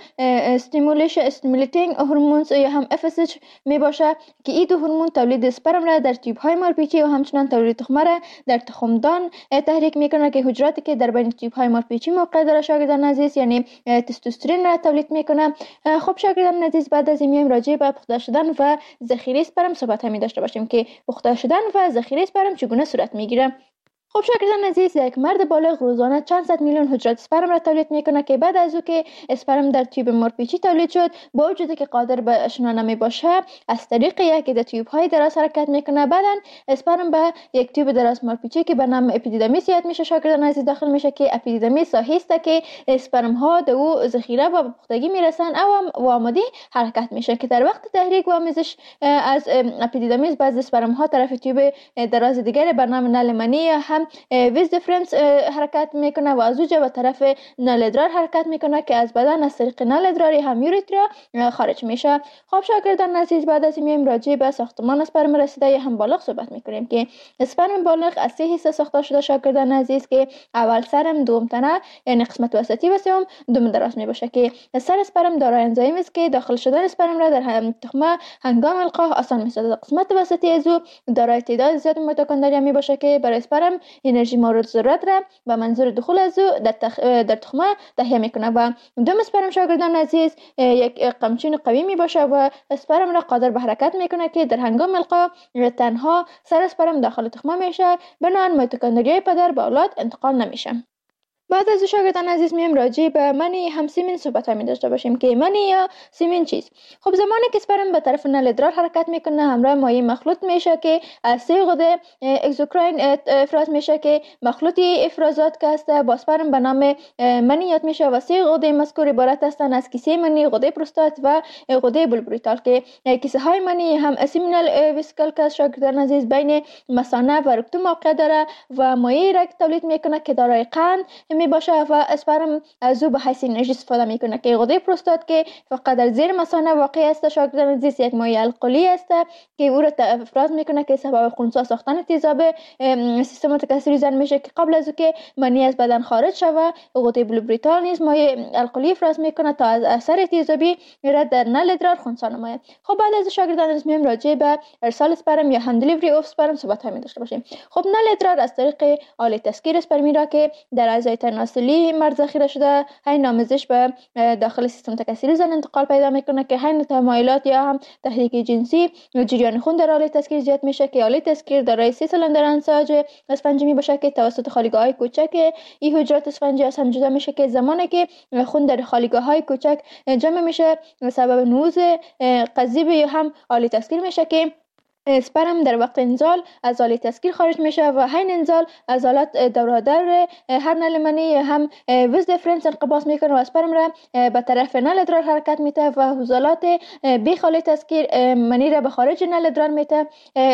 استیمولیتینگ هورمونز یا هم FSH می باشه که این دو هورمون تولید اسپرم را در تیوب های مارپیچی و همچنین تولید تخمه را در تخمدان تحریک میکنه که حجراتی که در بین تیوب های مارپیچی موقع داره شاگردان عزیز یعنی تستوسترون را تولید میکنه. خب شاگردان عزیز، بعد از این میایم راجع به پخته شدن و ذخیره اسپرم صحبت می داشته باشیم که پخته شدن و ذخیره اسپرم چگونه صورت میگیره. خب شاگردان عزیز، یک مرد بالغ روزانه چند صد میلیون حجره اسپرم را تولید میکنه که بعد از او که اسپرم در تیوب مارپیچی تولید شد، با وجودی که قادر به شنا نمی باشه، از طریق یکی از تیوب های دراز حرکت میکنه. بعدن اسپرم به یک تیوب دراز مارپیچی که به نام اپیدیدمیس یاد میشه شاگردان عزیز داخل میشه که اپیدیدمیس ساحه‌ای است که اسپرم ها در او ذخیره و پختگی میرسن و آماده حرکت میشه که در وقت تحریک و آمیزش از اپیدیدمیس بعضی اسپرم ها طرف تیوب دراز دیگر به نام نل منی هم ویز دیفرنس حرکت میکنه و از اونجا به طرف نل ادرار حرکت میکنه که از بدن از طریق نل ادراری هم یوریترا خارج میشه. خب شاگردان عزیز، بعد از این راجع به ساختمان اسپرم رسیده هم بالغ صحبت میکنیم که اسپرم بالغ از 3 حصه ساخته شده شاگردان عزیز که اول سرم، دوم تنه یعنی قسمت وسطی و سوم دم دراز میباشه که سر اسپرم دارای انزایم است که داخل شدن اسپرم را در تخمه هنگام القاء آسان میسازد. قسمت وسطی از او دارای تعداد زیاد میتوکندریا میباشه که برای اسپرم انرژی مورد ضرورت را به منظور دخول از او در تخمه تهیه میکنه و دم اسپرم شاگردان عزیز یک قمچین قوی میباشه و اسپرم را قادر به حرکت میکنه که در هنگام القاء تنها سر اسپرم داخل تخمه میشه، بنابراین میتوکندریای پدر به اولاد انتقال نمیشه. بعد از شاگردان عزیز میم راجع به منی هم سیمن صحبت می داشته باشیم که منی یا سیمن چیست. خب زمانی که اسپرم به طرف نل ادرار حرکت میکنه همراه مایع مخلوط میشه که از 3 غده اگزوکراین افراز میشه که مخلوطی افرازات که است با اسپرم به نام منی یاد میشه و 3 غده مذکور عبارت هستند از کیسه منی، غده پروستات و غده بولبریتال که کیسه های منی هم اسیمینال ویسیکل که شاگردان عزیز بین مثانه و رکتوم موقع داره و مایع را تولید میکنه که دارای قند می باشه و اسپرم از او به حیث انرژی استفاده میکنه که غده پروستات که فقط در زیر مثانه واقع است شاگردان عزیز یک مایع القلی است که او را افراز میکنه که سبب خنثی ساختن تیزاب سیستم تکثری زن میشه که قبل از که منی از بدن خارج شود غده بولبریتال نیز مایع القلی افراز میکنه تا از اثر تیزابی را در نل ادرار خنثی نماید. خب بعد از شاگردان عزیز میم راجع به ارسال اسپرم یا هم دلیوری اف اسپرم صحبت می داشته باشیم. خب نل ادرار از طریق آله تسکیر اسپرمی را که در اعضای تناسلی مرد ذخیره شده حین آمیزش به داخل سیستم تکثری زن انتقال پیدا میکنه که حین تمایلات یا هم تحریک جنسی جریان خون در آله تسکیر زیاد میشه که آله تسکیر دارای 3 سلندر انساج اسفنجی میباشه که توسط خالیگاه‌های کوچک این حجرات اسفنجی از هم جدا میشه که زمانی که خون در خالیگاه‌های کوچک جمع میشه سبب نوز قضیب یا هم آله تسکیر میشه که اسپرم در وقت انزال از آله تسکیر خارج میشه و حین انزال از آلات دورادر هر نل منی هم ویز دیفرنس انقباض میکنه و اسپرم را به طرف نل ادرار حرکت میده و حوزلات بیخ آله تسکیر منی را به خارج نل ادرار میده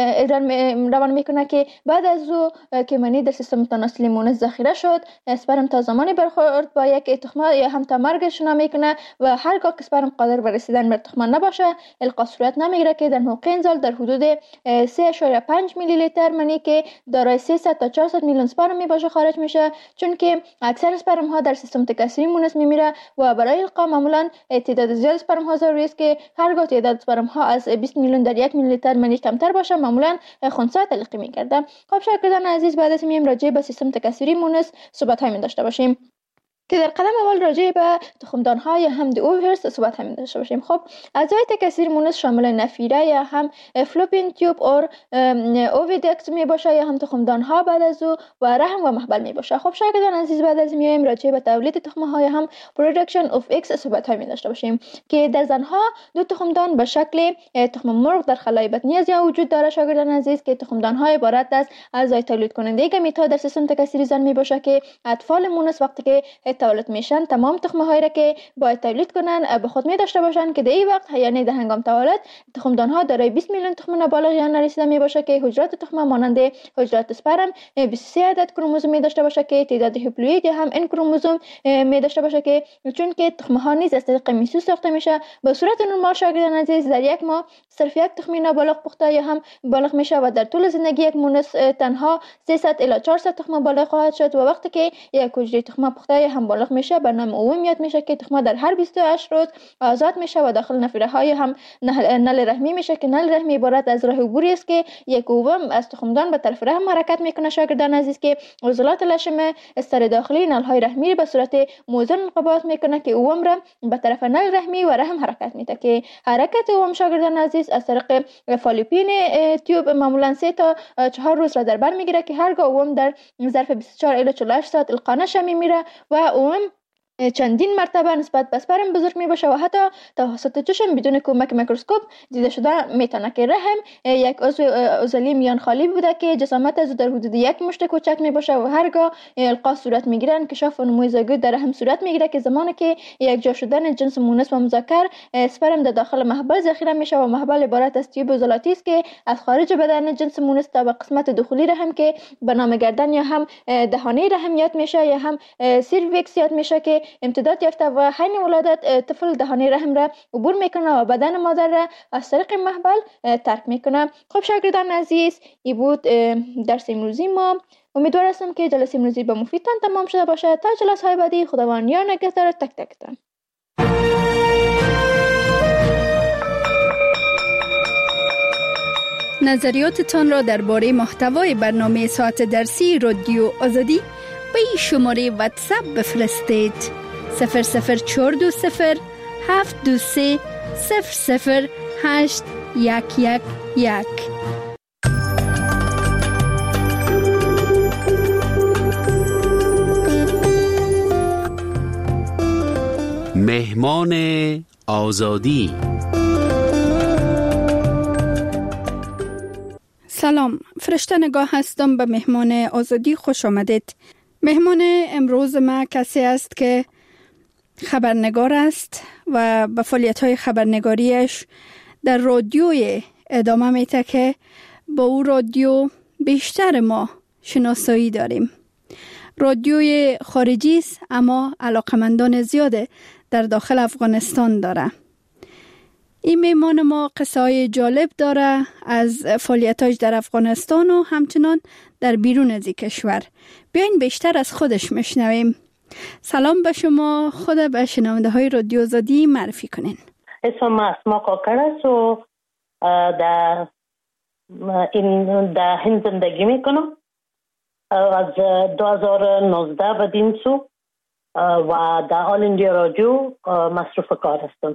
روان میکنه که بعد از او که منی در سیستم تناسلی مونس ذخیره شد اسپرم تا زمانی برخورد با یک تخمه یا هم تا مرگ شنا میکنه و هرگاه که اسپرم قادر به رسیدن به تخمه نباشه القا صورت نمیگیره که در موقع انزال در حدود 3.5 میلی لیتر منی که دارای 300 تا 400 میلیون اسپرم میباشه خارج میشه، چون که اکثر اسپرم ها در سیستم تکثری مونس میمیره و برای القا معمولا تعداد زیاد اسپرم ها ضروری است که هرگاه تعداد اسپرم ها از 20 میلیون در 1 میلی لیتر منی کمتر باشه معمولا خنثی تلقی میگرده. خب شاگردان عزیز بعد از این راجع به سیستم تکثری مونس صحبت می داشته باشیم که در قدم اول راجع به تخمدان ها یا هم اوورس صحبت هم داشته باشیم. خب اعضای تکثیر مونس شامل نفیره یا هم فلوپین تیوب اور اوویدکت می باشه یا هم تخمدان ها بعد از او و رحم و محبل می باشه. خب شاگردان عزیز بعد از میایم راجع به تولید تخمه ها یا هم پروداکشن اف ایکس صحبت هم داشته باشیم که در زنها 2 تخمدان به شکل تخم مرغ در خلای بطنی از یا وجود داره شاگردان عزیز که تخمدان های عبارت از اعضای تولید کننده گمیت ها در سیستم تکثری زن می باشه که اطفال مونس وقتی که تولد میشن تمام تخمه هایی را که باید تولید کنن به خود می داشته باشن که در این وقت یعنی در هنگام تولد تخمدان ها دارای 20 میلیون تخم نابالغ یا نرسیده می باشه که حجرات تخمه مانند حجرات اسپرم 23 عدد کروموزوم می داشته باشه که تعداد هپلوئید یا هم ان کروموزوم می داشته باشه که چون که تخمه ها نیز از طریق میسوس ساخته میشه به صورت نرمال شاگردان عزیز در یک ماه صرف یک تخمه نابالغ پخته یا هم بالغ میشه و در طول زندگی یک مونس تنها 300 الی 400 تخمه بالغ خواهد شد و وقتی که یک حجره تخمه پخته یا هم هم بالغ میشه به نام اوم یاد میشه که تخمه در هر 28 روز آزاد میشه و داخل نفیره های هم نل رحمی میشه که نل رحمی عبارت از راه عبوری است که یک اوم از تخمدان به طرف رحم حرکت میکنه. شاگردان عزیز که عضلات لشم استر داخلی نل های رحمی به صورت موزون انقباض میکنه که اوم را به طرف نل رحمی و رحم حرکت میده که حرکت اوم شاگردان عزیز از طریق فالوپین تیوب معمولا 3 تا 4 روز را در بر میگیره که هرگاه اوم در ظرف 24 الی 48 ساعت القا نشه میمیره و اوم چندین مرتبه نسبت به اسپرم بزرگ می باشه و حتی توسط چشم بدون کمک میکروسکوپ دیده شده میتونه که رحم یک عضو عضلی میان خالی بوده که جسامت از در حدود 1 مشت کوچک می باشه و هرگاه القا صورت میگیره انکشاف و نمو زایگوت در رحم صورت میگیره که زمانی که یک جا شدن جنس مونس و مذکر اسپرم در داخل محبل ذخیره میشه و محبل عبارت از تیوب عضلاتی است که از خارج بدن جنس مونس تا به قسمت داخلی رحم که به نام گردن یا هم دهانه رحم یاد میشه یا هم سیرویکس یاد میشه که امتداد یافته و حین ولادت طفل دهانه رحم را عبور میکنه و بدن مادر را از طریق محبل ترک میکنه. خب شاگردان عزیز، این بود درس امروزی ما. امیدوار هستم که جلسه امروزی به مفیدتان تمام شده باشه. تا جلسه های بعدی خداوند یار نگهدار تک تکتان. نظریاتتان را درباره محتوای برنامه ساعت درسی رادیو آزادی به این شماره واتساپ بفرستید: 00420 723 00811. مهمان آزادی. سلام، فرشته نگاه هستم. به مهمان آزادی خوش آمدید. مهمان امروز ما کسی است که خبرنگار است و به فعالیت‌های خبرنگاریش در رادیوی ادامه میده که با او رادیو بیشتر ما شناسایی داریم. رادیوی خارجی است اما علاقمندان زیاد در داخل افغانستان داره. این مهمان ما قصه‌های جالب داره از فعالیتاش در افغانستان و همچنان در بیرون از کشور. بیاین بیشتر از خودش میشنویم. سلام به شما، خود به شنونده های رادیو آزادی معرفی کنین. اسم اسما کاکر است و در هند زندگی میکنم. از 2019 به دین سو و در آل اندیا رادیو مصروف کار هستم.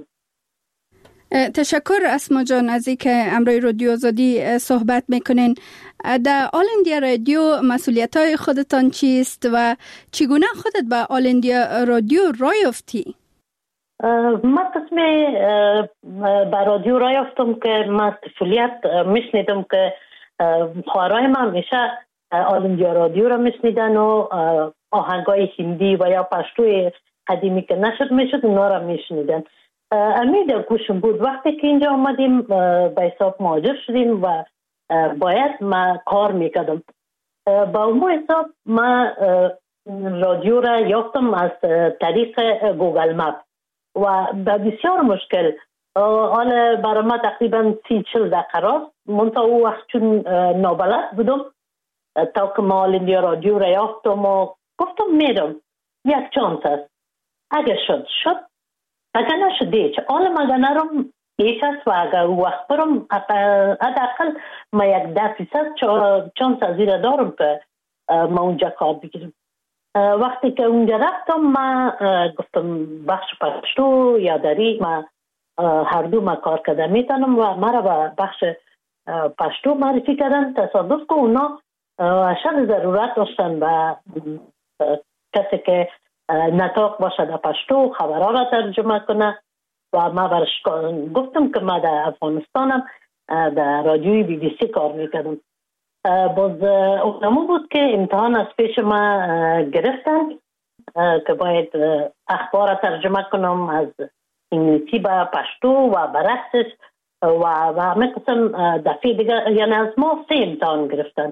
تشکر اسما جان از اینکه امروی رادیو آزادی صحبت میکنین. در آل اندیا رادیو مسئولیت‌های خودتان چیست و چگونه خودت به آل اندیا رادیو راه یافتی؟ من قسمی به رادیو راه یافتم که من طفولیت میشنیدم که خواهرای من همیشه آل اندیا رادیو را میشنیدن و آهنگای هندی و یا پشتوی قدیمی که نشد میشد اونا را میشنیدن. امید گوشم بود. وقتی که اینجا آمدیم به حساب مهاجر شدیم و باید ما کار میکردم. با اون حساب ما رادیو را یافتم از طریق گوگل مپ و به بسیار مشکل. حالا برای ما تقریبا 30-40 دقیقه راست. منطقه او وقت چون نابلد بودم تا که ما اندیا رادیو را یافتم و گفتم میرم. یک چانس است. اگه شد اگر نشده چه حالا مگه نرم یک است و اگر وقت برم حداقل ما 10% چانس از این دارم که ما اونجا کار بگیرم. وقتی که اونجا رفتم ما گفتم بخش پشتو یا دری ما هر دو ما کار کرده میتونم و ما را به بخش پشتو معرفی کردن. تصادف که اونا اشد ضرورت داشتن و کسی که نطاق باشه در پشتو خبرها را ترجمه کنه و ما برش گفتم که ما در افغانستانم در رادیوی BBC کار میکردم. باز اونمون بود که امتحان از پیش ما گرفتن که باید اخبار را ترجمه کنم از انگلیسی به پشتو و برعکسش و همه قسم. دفعه دیگه یعنی از ما 3 امتحان گرفتن.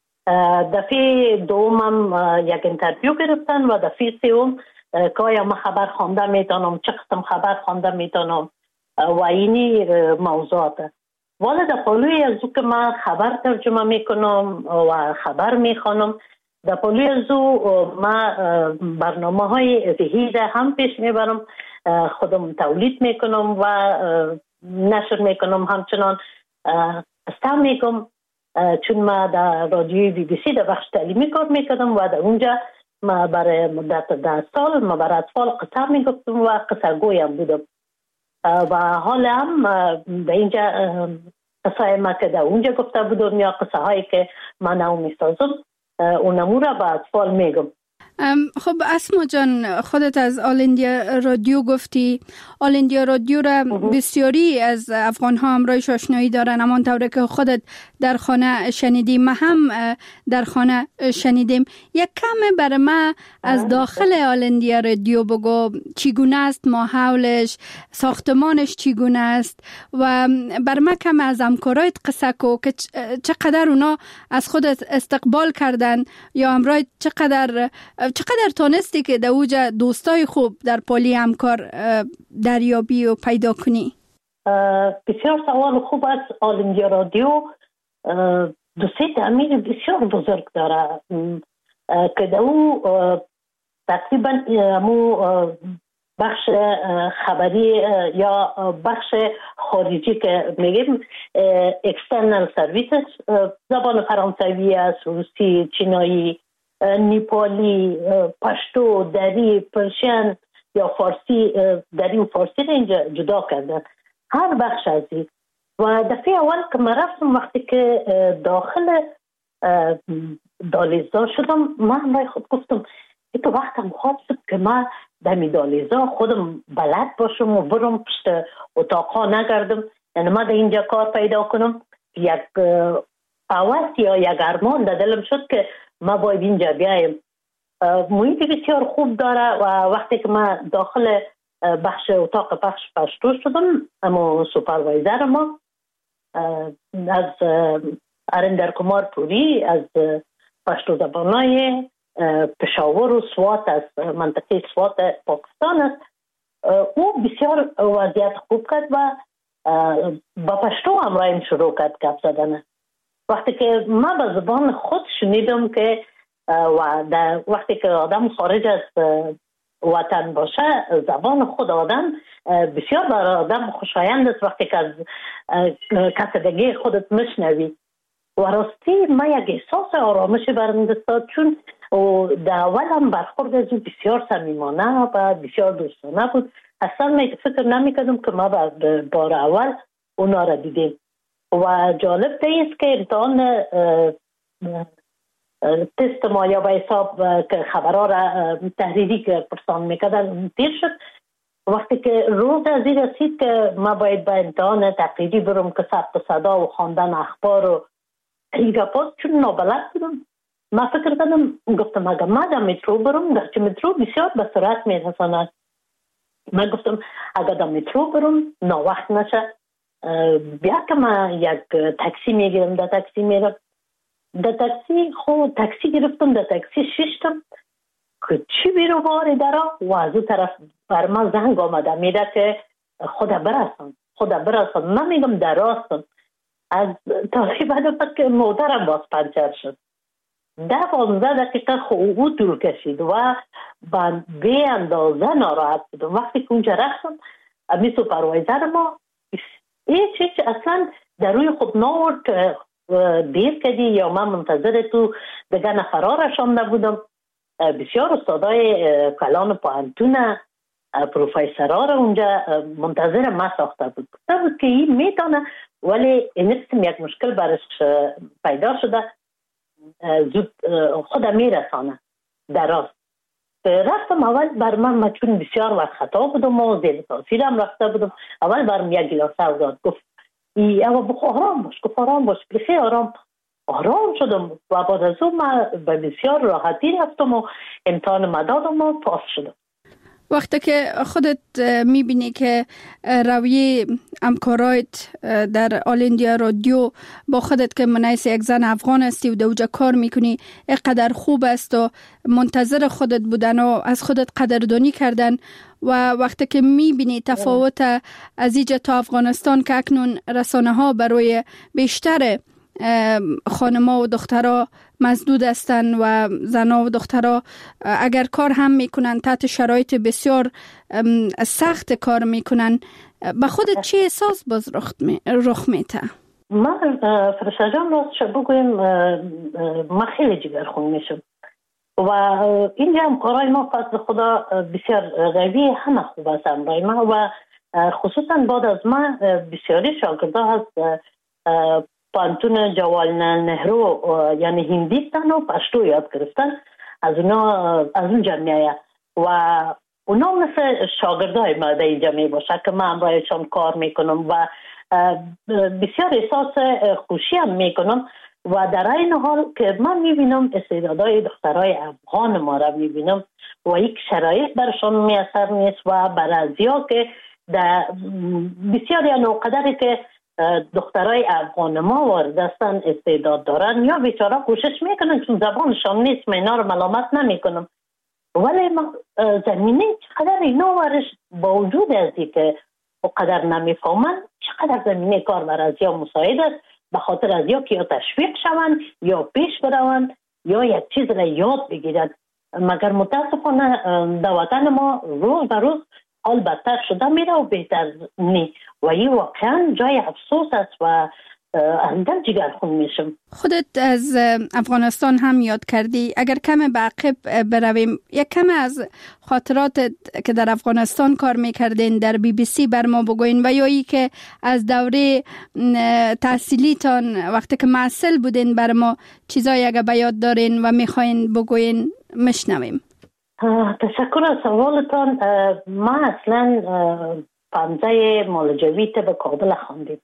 دفعه دومم یک انترویو گرفتن و دفعه سوم که آیا من خبر خوانده میتونم، چه قسم خبر خوانده میتونم و اینی موضوعات. والا در پالوی از او که من خبر ترجمه میکنم و خبر میخوانم در پالی از او ما برنامه های وحیده هم پیش میبرم، خودم تولید میکنم و نشر میکنم، همچنان استعمال میکنم، چون ما در رادیوی بی بی سی در بخش تعلیمی کار میکردم و در اونجا ما برای مدت 10 سال ما برای اطفال قصه میگفتم و قصه گویم بودم و حالا هم در اینجا قصه ما که در اونجا گفته بودم یا قصه هایی که من او میسازم اونمو را به اطفال میگم. خب اسما جان، خودت از آل اندیا رادیو گفتی. آل اندیا رادیو را بسیاری از افغان ها همراهش آشنایی دارن، همان طوری که خودت در خانه شنیدیم، ما هم در خانه شنیدیم. یک کم برای ما از داخل آل اندیا رادیو بگو، چگونه است ماحولش، ساختمانش چگونه است و برای ما کم از همکارایت قصه کو که چقدر اونا از خودت استقبال کردن یا همراه چقدر تانستی که در اوجا دوستای خوب در پالی همکار دریابی و پیدا کنی؟ بسیار سوال خوب است. آل اندیا رادیو دوستی تعمیر بسیار بزرگ داره که در او تقریبا بخش خبری یا بخش خارجی که میگیم اکسترنال سرویسز، زبان فرانسوی است، روسی، چینایی، نیپالی، پشتو، دری، پرشین یا فارسی، دری و فارسی را اینجا جدا کردن، هر بخش از این. و دفعه اول که من رفتم وقتی که داخل دالیزا شدم، من برای خود گفتم تو وقتم خواب شد که من دمی دالیزا خودم بلد باشم و برم پشت اتاقا نگردم، یعنی من در اینجا کار پیدا کنم. یک آواز یا یک ارمان در دلم شد که ما باید اینجا بیایم. محیط بسیار خوب داره و وقتی که من داخل بخش اتاق پخش پشتو شدم، اما سوپروایزر ما از ارندر کمار پوری از پشتو زبانای پشاور و سوات از منطقه سوات پاکستان است، او بسیار وضعیت خوب کرد و با پشتو همراهیم شروع کرد گپ زدن. وقتی که من به زبان خود شنیدم که وقتی که آدم خارج از وطن باشه، زبان خود آدم بسیار برای آدم خوشایند است وقتی که از کسدگی خودت مشنوی. و راستی ما یک احساس آرامش برم داد، چون در اول هم برخورد از او بسیار صمیمانه و بسیار دوستانه بود. اصلا فکر نمی‌کردم که ما بار اول اونا را دیدیم. و جالب است که امتحان تست ما یا به حساب که خبرها را تحریری که پرسان میکردن تیر شد. وقتی که روز از این رسید که ما باید به امتحان تقریری برم که ثبت صدا و خواندن اخبار و ایگاپاس، چون نابلد بودم، ما فکر کردم، گفتم اگر ما در مترو برم، گرچه مترو بسیار به سرعت میرساند، من گفتم اگر در مترو برم ناوقت نشه، بیا که من یک تاکسی میگیرم، در تاکسی میرم. در تاکسی تاکسی گرفتم، در تاکسی ششتم که چی بیرو باری درا و از او طرف بر من زنگ آمده میده که خدا برسان. من میگم در راستم. از تقریبا که مادرم باز پنچر شد. 10-15 دقیقه او طول کشید و به اندازه ناراحت بودم. وقتی که اونجا رفتم، امی سوپروایزر ما هیچ اصلا در روی خود ناورد که دیر کردی یا من منتظر تو دیگه نفرها رشانده بودم. بسیار استادای کلان پوهنتون، پروفیسرها را اونجا منتظر ما ساخته بود. گفته بود که این میتونه، ولی این قسم یک مشکل برش پیدا شده، زود خود میرسانه در راست. رفتم اول بر من چون بسیار وقت خطا بودم و زیر تاثیرم رفته بودم، اول برم یک گلاسه داد، گفت اما بخو آرام باش، گفت آرام باش، بخیر آرام شدم و بعد از اون من به بسیار راحتی رفتم و امتحان مدادم و پاس شدم. وقتی که خودت میبینی که رویه همکارایت در آل اندیا رادیو با خودت که منیس یک زن افغان هستی و دوجا کار میکنی اینقدر خوب است و منتظر خودت بودن و از خودت قدردانی کردن، و وقتی که میبینی تفاوت از اینجا تا افغانستان که اکنون رسانه ها برای بیشتر خانما و دخترها مسدود هستند و زنها و دخترها اگر کار هم میکنن تحت شرایط بسیار سخت کار میکنن. به خودت چه احساس باز رخ میته؟ من فرشته جان راستش بگویم من خیلی جگرخون میشم و اینجا هم کارهای ما فضل خدا بسیار قوی، همه خوب است امرای ما و خصوصا بعد از ما بسیاری شاگرده هست پانتون جواهرلال نهرو یعنی هندیستان و پشتو یاد گرفتن، از اون جمعیه و اونا مثل شاگردای ما در اینجا می باشه که من امرایشان کار میکنم و بسیار احساس خوشی هم میکنم و در این حال که من میبینم استعدادهای دخترای افغان ما را میبینم و یک شرایط برشان میسر نیست و برازیا که در بسیاری نوقدری که دخترای افغان ما واردستن استعداد دارن یا بیچاره کوشش میکنن چون زبانشان نیست، من اینا رو ملامت نمیکنم، ولی زمینه چقدر اینا ورش با وجود ازی که قدر نمیفهمن چقدر زمینه کار برازیا مساعد است، به خاطر از یا که یا تشویق شوند یا پیش بروند یا یک چیز را یاد بگیرند. مگر متاسفانه در وطن ما روز به روز حال بدتر شده میره و بهتر نی و این واقعا جای افسوس است و همدم جگرخون میشم. خودت از افغانستان هم یاد کردی، اگر کم به عقب برویم یک کم از خاطرات که در افغانستان کار میکردین در BBC بر ما بگوین و یا ای که از دوره تحصیلیتان وقتی که معسل بودین بر ما چیزایی اگر به یاد دارین و میخواین بگوین مشنویم. تشکر از سوالتان. ما اصلا پانزه مالجویت به کابل خواندیم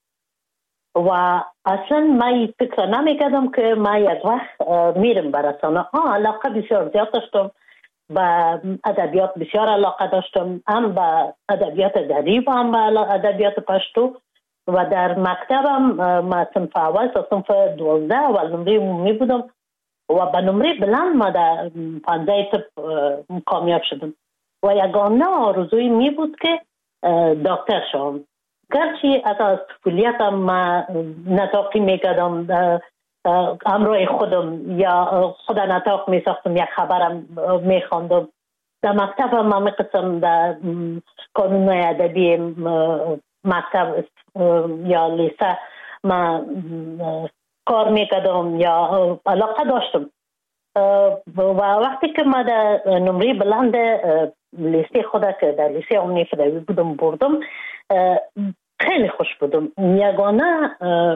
و اصلا من فکر نمیکردم که ما یک وقت میرم برسانه. علاقه بسیار زیاد داشتم به ادبیات، بسیار علاقه داشتم، هم به ادبیات دری و هم به ادبیات پشتو و در مکتبم ما صنف اول تا صنف 12 اول نمره عمومی بودم و به نمره بلند ما در 15 طب کامیاب شدم و یگانه آرزوی می بود که دکتر شوم. گرچه از طفولیتم ما نطاقی میکردم همراه خودم یا خود نطاق میساختم، یک خبرم میخواندم. در مکتبم ما قسم در کانون ادبی مکتب یا لیسه ما کار میکردم یا علاقه داشتم و وقتی که ما در نمره بلند لیسه خود که در لیسه عمومی فدایی بودم بردم خیلی خوش بودم. یگانه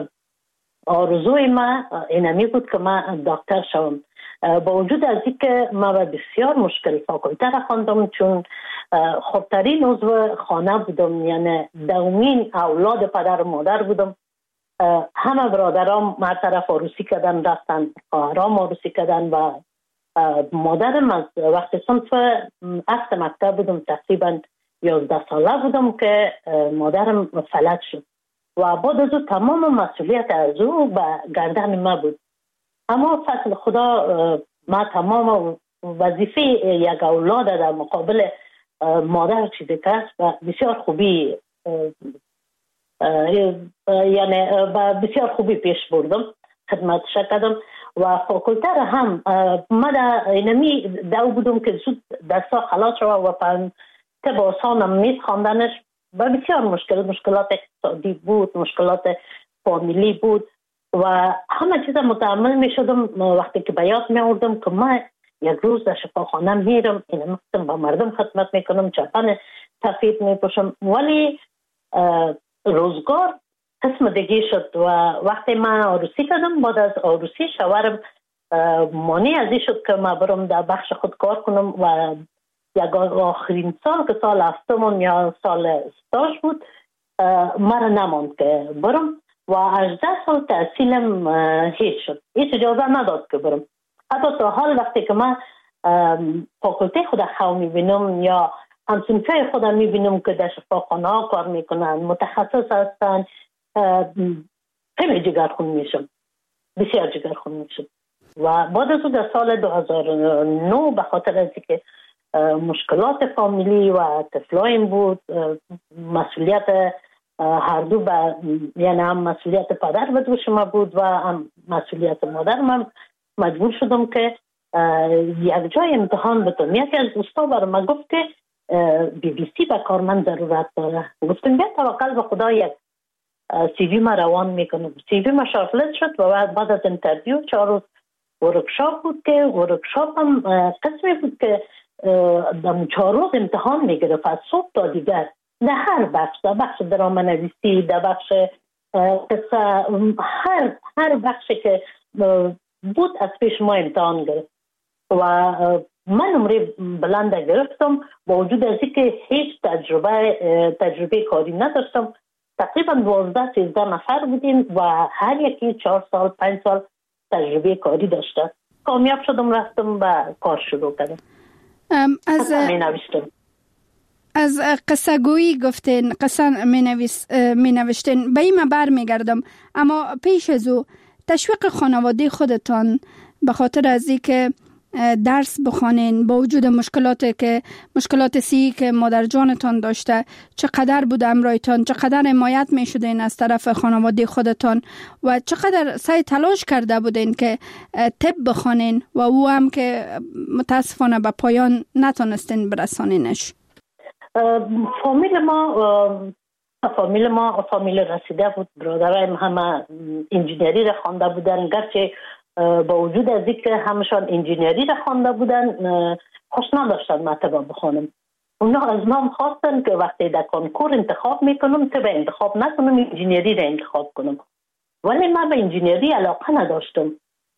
آرزوی ما اینمی بود که ما دکتر شوم. با وجود از اینکه ما بسیار مشکل فاکولته را خواندم چون خودترین عضو خانه بودم، یعنی دومین اولاد پدر و مادر بودم. همه برادرام ما طرف عروسی کردن رفتن، خواهرام عروسی کردن و مادرم از وقتی صنف هفت مکتب بودم تقریبا 11 ساله بودم که مادرم فلج شد و بعد از تمام مسئولیت از او به گردن ما بود. اما فضل خدا ما تمام وظیفه یک اولاد در مقابل مادر چیزی که است و بسیار خوبی یعنی بسیار خوبی پیش بردم، خدمتش کردم و فاکولته را هم ما در اینمی دو بودم که زود دستا خلاص شد و طب آسانم نیست خواندنش و بسیار مشکلات اقتصادی بود، مشکلات فامیلی بود و همه چیز متحمل می شدم. وقتی که به یاد می آوردم که من یک روز در شفاخانه میرم، این با مردم خدمت میکنم، چپن سفید میپوشم، ولی روزگار قسم دیگه شد و وقتی من عروسی کردم بعد از عروسی شوهرم مانع از این شد که من برم در بخش خود کار کنم و یک آخرین سال که سال هفتم یا سال استاژ بود مرا نماند که برم و 18 سال تحصیلم هیچ شد، هیچ اجازه نداد که برم. حتی تا حال وقتی که من فاکولته خود خواه میبینم یا همسنفه خود میبینم که در شفاخانه ها کار میکنن، متخصص هستن، خیلی جگرخون میشم، بسیار جگرخون میشم. و بعد از در سال 2009 به خاطر از که مشکلات فامیلی و طفلایم بود، مسئولیت هر دو یعنی هم مسئولیت پدر به دوش ما بود و هم مسئولیت مادر من مجبور شدم که یک جای امتحان بدم. یکی از دوستا برای من گفت که BBC به کارمند ضرورت داره. گفتم بیا توکل به خدا، یک CV ما روان میکنم. CV ما شارتلیست شد و بعد از اینترویو 4 روز ورکشاپ بود که ورکشاپ هم قسمی بود که در 4 روز امتحان میگرفت از صبح تا دیگر، در هر بخش، در بخش درام نویسی، در بخش قصه، هر بخشی که بود از پیش ما امتحان گرفت و من نمره بلند گرفتم با وجود از اینکه هیچ تجربه کاری نداشتم. تقریبا 12-13 نفر بودیم و هر یکی 4 سال 5 سال تجربه کاری داشته. کامیاب شدم، رفتم و کار شروع کردم. از قصه گویی گفتین، قصه می نوشتین، به این بر می گردم. اما پیش از او تشویق خانواده خودتان به خاطر از این که درس بخوانین با وجود مشکلات سی که مادر جانتان داشته، چقدر بود همراهتان، چقدر حمایت می شدین از طرف خانواده خودتان و چقدر سعی تلاش کرده بودین که طب بخوانین و او هم که متاسفانه به پایان نتونستین برسانینش؟ فامیل ما فامیل رسیده بود. برادرایم همه انجینری را خوانده بودن، گرچه با وجود از اینکه همشان انجینری را خوانده بودن خوش نداشتن مطلب بخونم. اونا از من خواستن که وقتی در کنکور انتخاب میکنم طب انتخاب نکنم، انجینری را انتخاب کنم، ولی من به انجینری علاقه نداشتم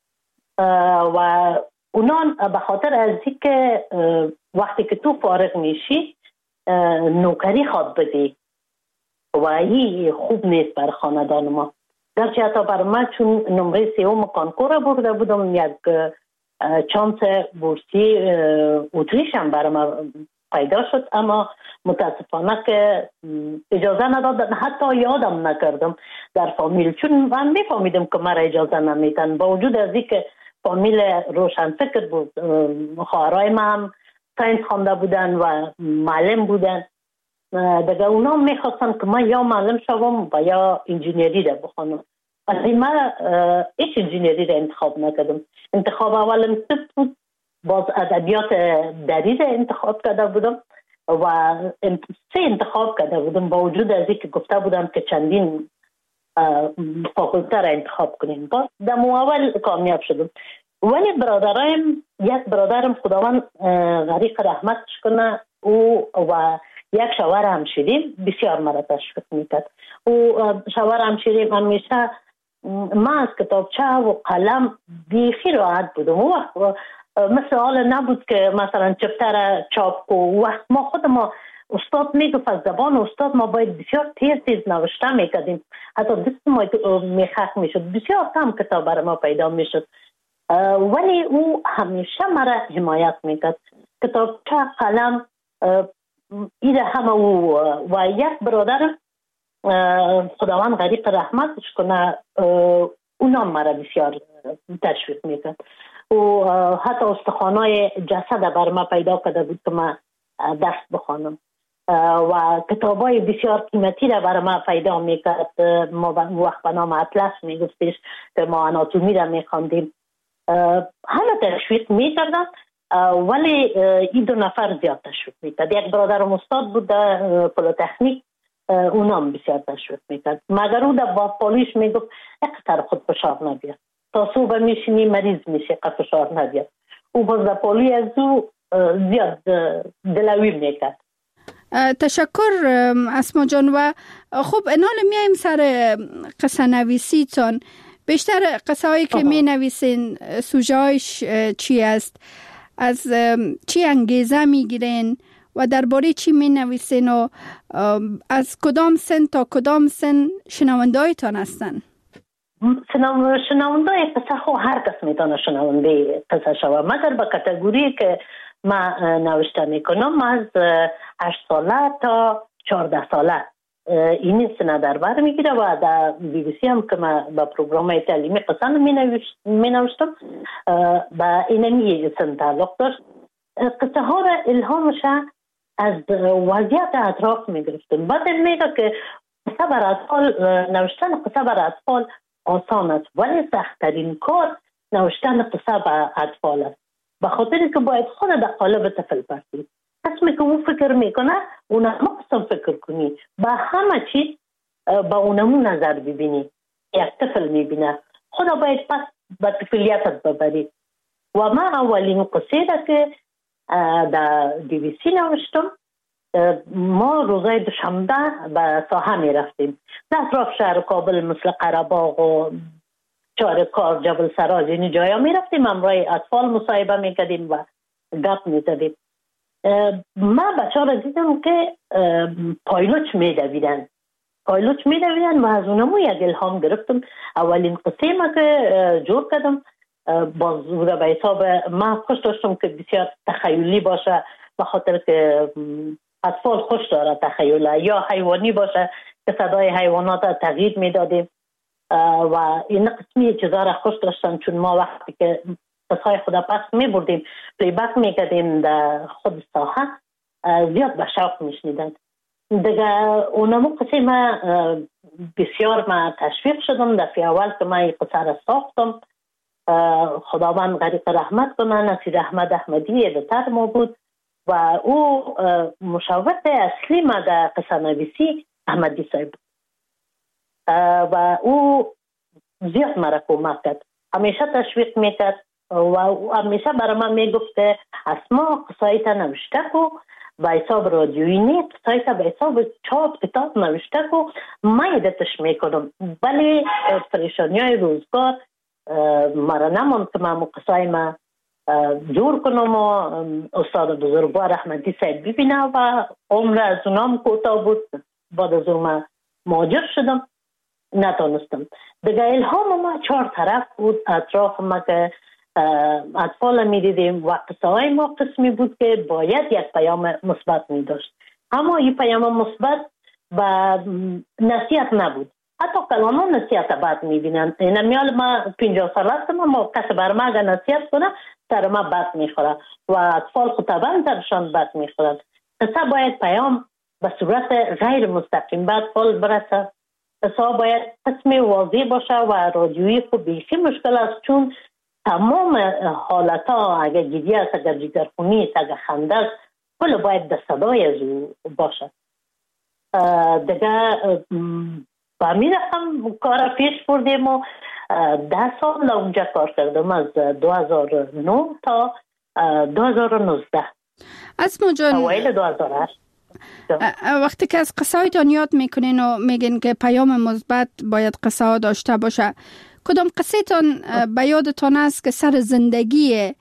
و اونا به خاطر از اینکه وقتی که تو فارغ میشی نوکری خواد بدی و این خوب نیست بر خاندان ما. درچه حتی بر من چون نمره 3 کنکور برده بودم، یک چانس بورسی اتریش هم بر من پیدا شد، اما متاسفانه که اجازه ندادن، حتی یادم نکردم در فامیل، چون من میفهمیدم که مرا اجازه نمیدن با وجود از این که فامیل روشن فکر بود. خواهرای من هم ساینس خوانده بودن و معلم بودن. دیگه اونا میخواستن که من یا معلم شوم و یا انجینری را بخونم، ولی من هیچ انجینری را انتخاب نکردم. انتخاب اولم طب بود، باز ادبیات دری را انتخاب کرده بودم و 3 انتخاب کرده بودم با وجود از اینکه گفته بودم که چندین فاکولته را انتخاب کنیم. باز در اول کامیاب شدم. ولی یک برادرم خداوند غریق رحمتش کنه، او و یک شوهر همشیریم بسیار مرا تشویق میکرد. او شوهر همشیریم همیشه من از کتابچه و قلم بیخی راحت بودم. او وقت مثل حال نبود که مثلا چپتر چاپ کو. وقت ما خود ما استاد میگفت از زبان استاد ما باید بسیار تیز نوشته میکردیم، حتی دست ما میخک میشد، بسیار کم کتاب برای ما پیدا میشد. ولی او همیشه مرا حمایت میکرد. کتابچه قلم ایده همه او و یک برادر خداوند غریق رحمتش کنه اونا مرا بسیار تشویق میکرد. و حتی استخوانای جسد بر ما پیدا کرده بود که من دست بخوانم و کتابای بسیار قیمتی را بر ما پیدا میکرد. ما وقت به نام اطلس میگفتش که ما آناتومی را میخواندیم. همه تشویق میکردن، ولی این 2 نفر زیاد تشویق میکرد. یک برادرم استاد بود در پلیتکنیک، اونام بسیار تشویق میکرد، مگر او در پالیش میگفت اقتر خود فشار نبید، تا صبح میشینی مریض میشه قد فشار نبید. او باز در پالی از او زیاد دلوی میکرد. تشکر اسما جان. و خب انال میایم سر قصه نویسی تان. بیشتر قصه هایی که می نویسین سوژه‌اش چی است؟ از چی انگیزه می گیرین و درباره چی می نویسین و از کدام سن تا کدام سن شنونده هایتان هستن؟ شنونده قصه خو هر کس میتونه شنونده قصه شوه، مگر به کاتگوری که من نوشته میکنم از 8 ساله تا 14 ساله این سنه در بر میگیره و در BBC هم که من با پروگرام تعلیمی قصه می نوشتم با اینمی سن تعلق داشت. قصه ها را الهامش از وضعیت اطراف می گرفتم. بعد میگه که قصه بر اطفال نوشتن قصه بر اطفال آسان است، ولی سخت‌ترین کار نوشتن قصه به اطفال است، به خاطر که باید خود در قالب طفل باشی. کسی که اون فکر میکنه اونم قسم فکر کنی، به همه چیز با اونمون نظر ببینی. یک طفل میبینه، خدا باید پس به طفلیتت ببری. و من اولین قصه ده که در BBC نوشتم، ما روزای دوشنبه به ساحه می رفتیم در اطراف شهر کابل، مثل قره‌باغ و چارکار، جبل سراج، این جایا می رفتیم، همراه اطفال مصاحبه می کردیم و گپ می زدیم. من بچه ها را دیدم که پایلوچ می دویدن و از اونمو یک الهام گرفتم. اولین قصه ما که جور کردم باز به حساب من خوش داشتم که بسیار تخیلی باشه، به خاطر که اطفال خوش داره تخیله، یا حیوانی باشه که صدای حیوانات تغییر میدادیم و این قسمی چیزا را خوش داشتم، چون ما وقتی که قصهای خدا پس میبردیم پلی بک میکردیم در خود ساحه زیاد به شوق میشنیدن دیگه. اونمو قصه ما بسیار ما تشویق شدم. دفعه اول که ما این قصه را ساختم، خداوند غریق رحمت کنه، نصیر احمد احمدی ادیتور ما بود و او مشاور اصلی ما در قصه نویسی احمدی صاحب بود و او زیاد مرا کمک کرد، همیشه تشویق میکرد و همیشه برای من میگفت که اسما قصایت نوشته کو به حساب رادیویی نیست، قصایت به حساب چاپ کتاب نوشته کو، من ادتش میکنم. ولی پریشانی های روزگار مرا نماند که من قصای ما جور کنم و استاد بزرگوار احمدی صاحب ببینه و عمر از اونام کوتاه بود. بعد از اون مهاجر شدم، نتونستم دیگه. الهام ما 4 طرف بود اطراف ما که اطفال می دیدیم و قصه های ما قسمی بود که باید یک پیام مثبت می داشت، اما این پیام مثبت و نصیحت نبود. حتی کلام نصیحت بد می بینن. این میال ما 50 سال هستم، ما کسی بر ما اگر نصیحت کنه سر ما بد می خوره و اطفال خود طبعا درشان بد می خورن. قصه باید پیام به صورت غیر مستقیم به اطفال برسه. قصه باید قسم واضح باشه و رادیویی خود بیخی مشکل است، چون تمام حالت ها اگر گیری است، اگر جگرخونی است، اگر خنده است، کل باید در صدای از او باشه. دیگه با همین رقم کار پیش بردیم و 10 سال اونجا کار کردم، از 2009 تا 2019. اسما جان، اوایل 2008 وقتی که از قصه هایتان یاد میکنین و میگین که پیام مثبت باید قصه ها داشته باشه، کدام قصه تان به یادتان است که سر زندگی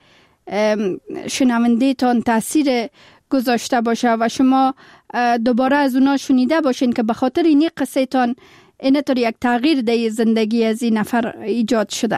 شنونده تان تاثیر گذاشته باشه و شما دوباره از اونا شنیده باشین که به خاطر این قصه تان اینطور یک تغییر در زندگی از این نفر ایجاد شده؟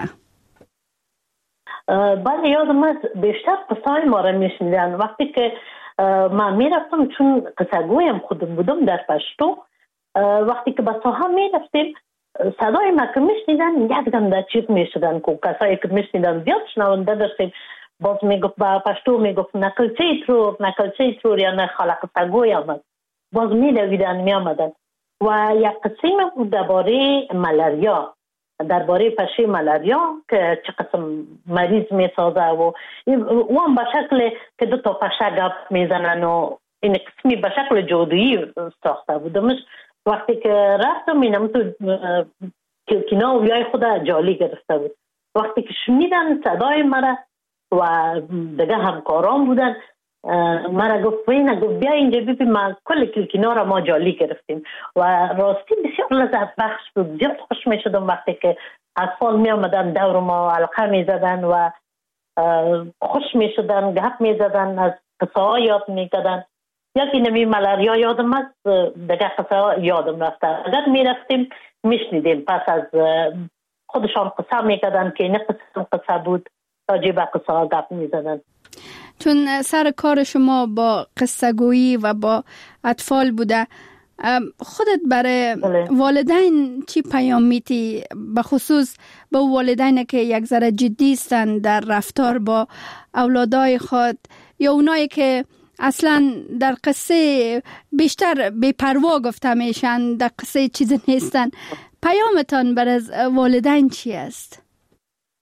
بله، یادم است بیشتر قصه های ما را میشنیدن. وقتی که من میرفتم، چون قصه گویم خودم بودم در پشتو، وقتی که به ساحه میرفتیم صدای ما که میشنیدن یک دم در چیز میشدن که کسایی که میشنیدن زیاد شنونده داشتیم. باز میگفت با پشتو میگفت نکلچه ترور یا نه خالق قصه گوی آمد، باز میدویدن میامدن. و یک قسم بود درباره ملاریا، درباره پشه ملاریا که چه قسم مریض میسازه و اون به شکل که 2 تا پشه گپ میزنن و این قسمی به شکل جادویی ساخته بودمش. وقتی که رفتم اینم تو کلکینا و بیای خود جالی گرفته بود. وقتی که شنیدن صدای مرا و دیگه همکاران بودن، مرا گفت بیا اینجا ببین، ما کل کلکینا را ما جالی گرفتیم و راستی بسیار لذت بخش بود. زیاد خوش می شدم وقتی که اطفال می آمدن دور ما حلقه می زدن و خوش می شدن، گپ می زدن، از قصه ها یاد می کردن. یکی نمی ملاریا یادم است، دیگه قصه ها یادم رفته. اگر می رفتیم می شنیدیم، پس از خودشان قصه می کردن که این قصه بود، راجع به قصه ها گپ می زدن. چون سر کار شما با قصه گویی و با اطفال بوده، خودت برای والدین چی پیام میتی؟ به خصوص به والدین که یک ذره جدی هستن در رفتار با اولادای خود، یا اونایی که اصلا در قصه بیشتر بی‌پروا گفته میشن، در قصه چیزی نیستن. پیامتان برای والدین چی است؟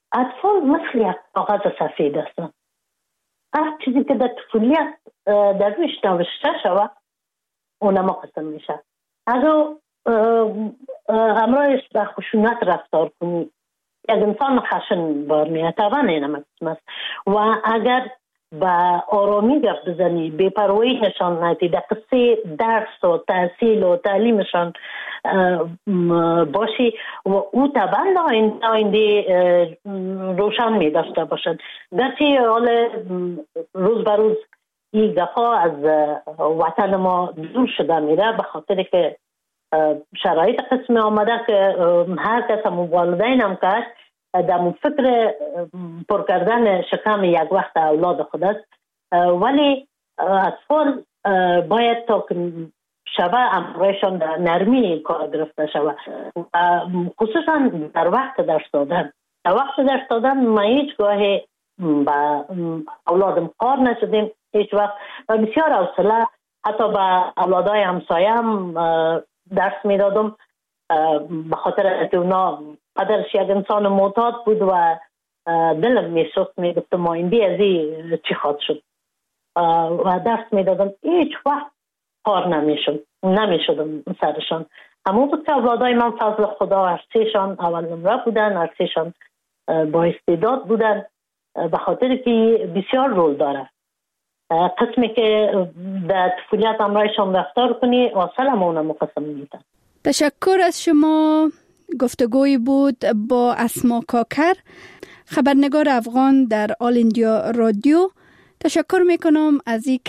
اطفال مثل یک کاغذ سفید هستند. هر چیزی که در طفولیت در رویش نوشته شود اونم قسم میشه. اگر همراهش به خشونت رفتار کنی یک انسان خشن بار میاد، طبعا اینم قسم است. و اگر با آرامی گفت بزنی، بی‌پروایی نشان ندی، در قصه درس و تحصیل و تعلیمشان باشی و او طبعا آینده روشن می داشته باشد. گرچه حال روز به روز این گفا از وطن ما دور شده میره به خاطر که شرایط قسم آمده که هر کس هم والدین هم کرد در فکر پر کردن شکم یک وقت اولاد خود است، ولی اطفال باید تا شبه امرایشان در نرمی کار گرفته شود، خصوصا در وقت درس دادن. در وقت درس دادن ما هیچ گاهی با اولادم کار نشدیم هیچ وقت و بسیار حوصله حتی با اولادای همسایه هم درس میدادم به خاطر که اونا قدرش یک انسان معتاد بود و دلم میسوخت، میگفتم آینده از این چی خواهد شد و درس میدادم. هیچ وقت کار نمیشدم سرشان. همون بود که اولادای من فضل خدا هرسیشان اول نمره بودن، هرسیشان با استعداد بودن به خاطر که بسیار رول داره. قسمی که در طفولیت امرایشان رفتار کنی واصل همونه مقسم میدن. تشکر از شما. گفتگوی بود با اسما کاکر، خبرنگار افغان در آل اندیا رادیو. تشکر میکنم از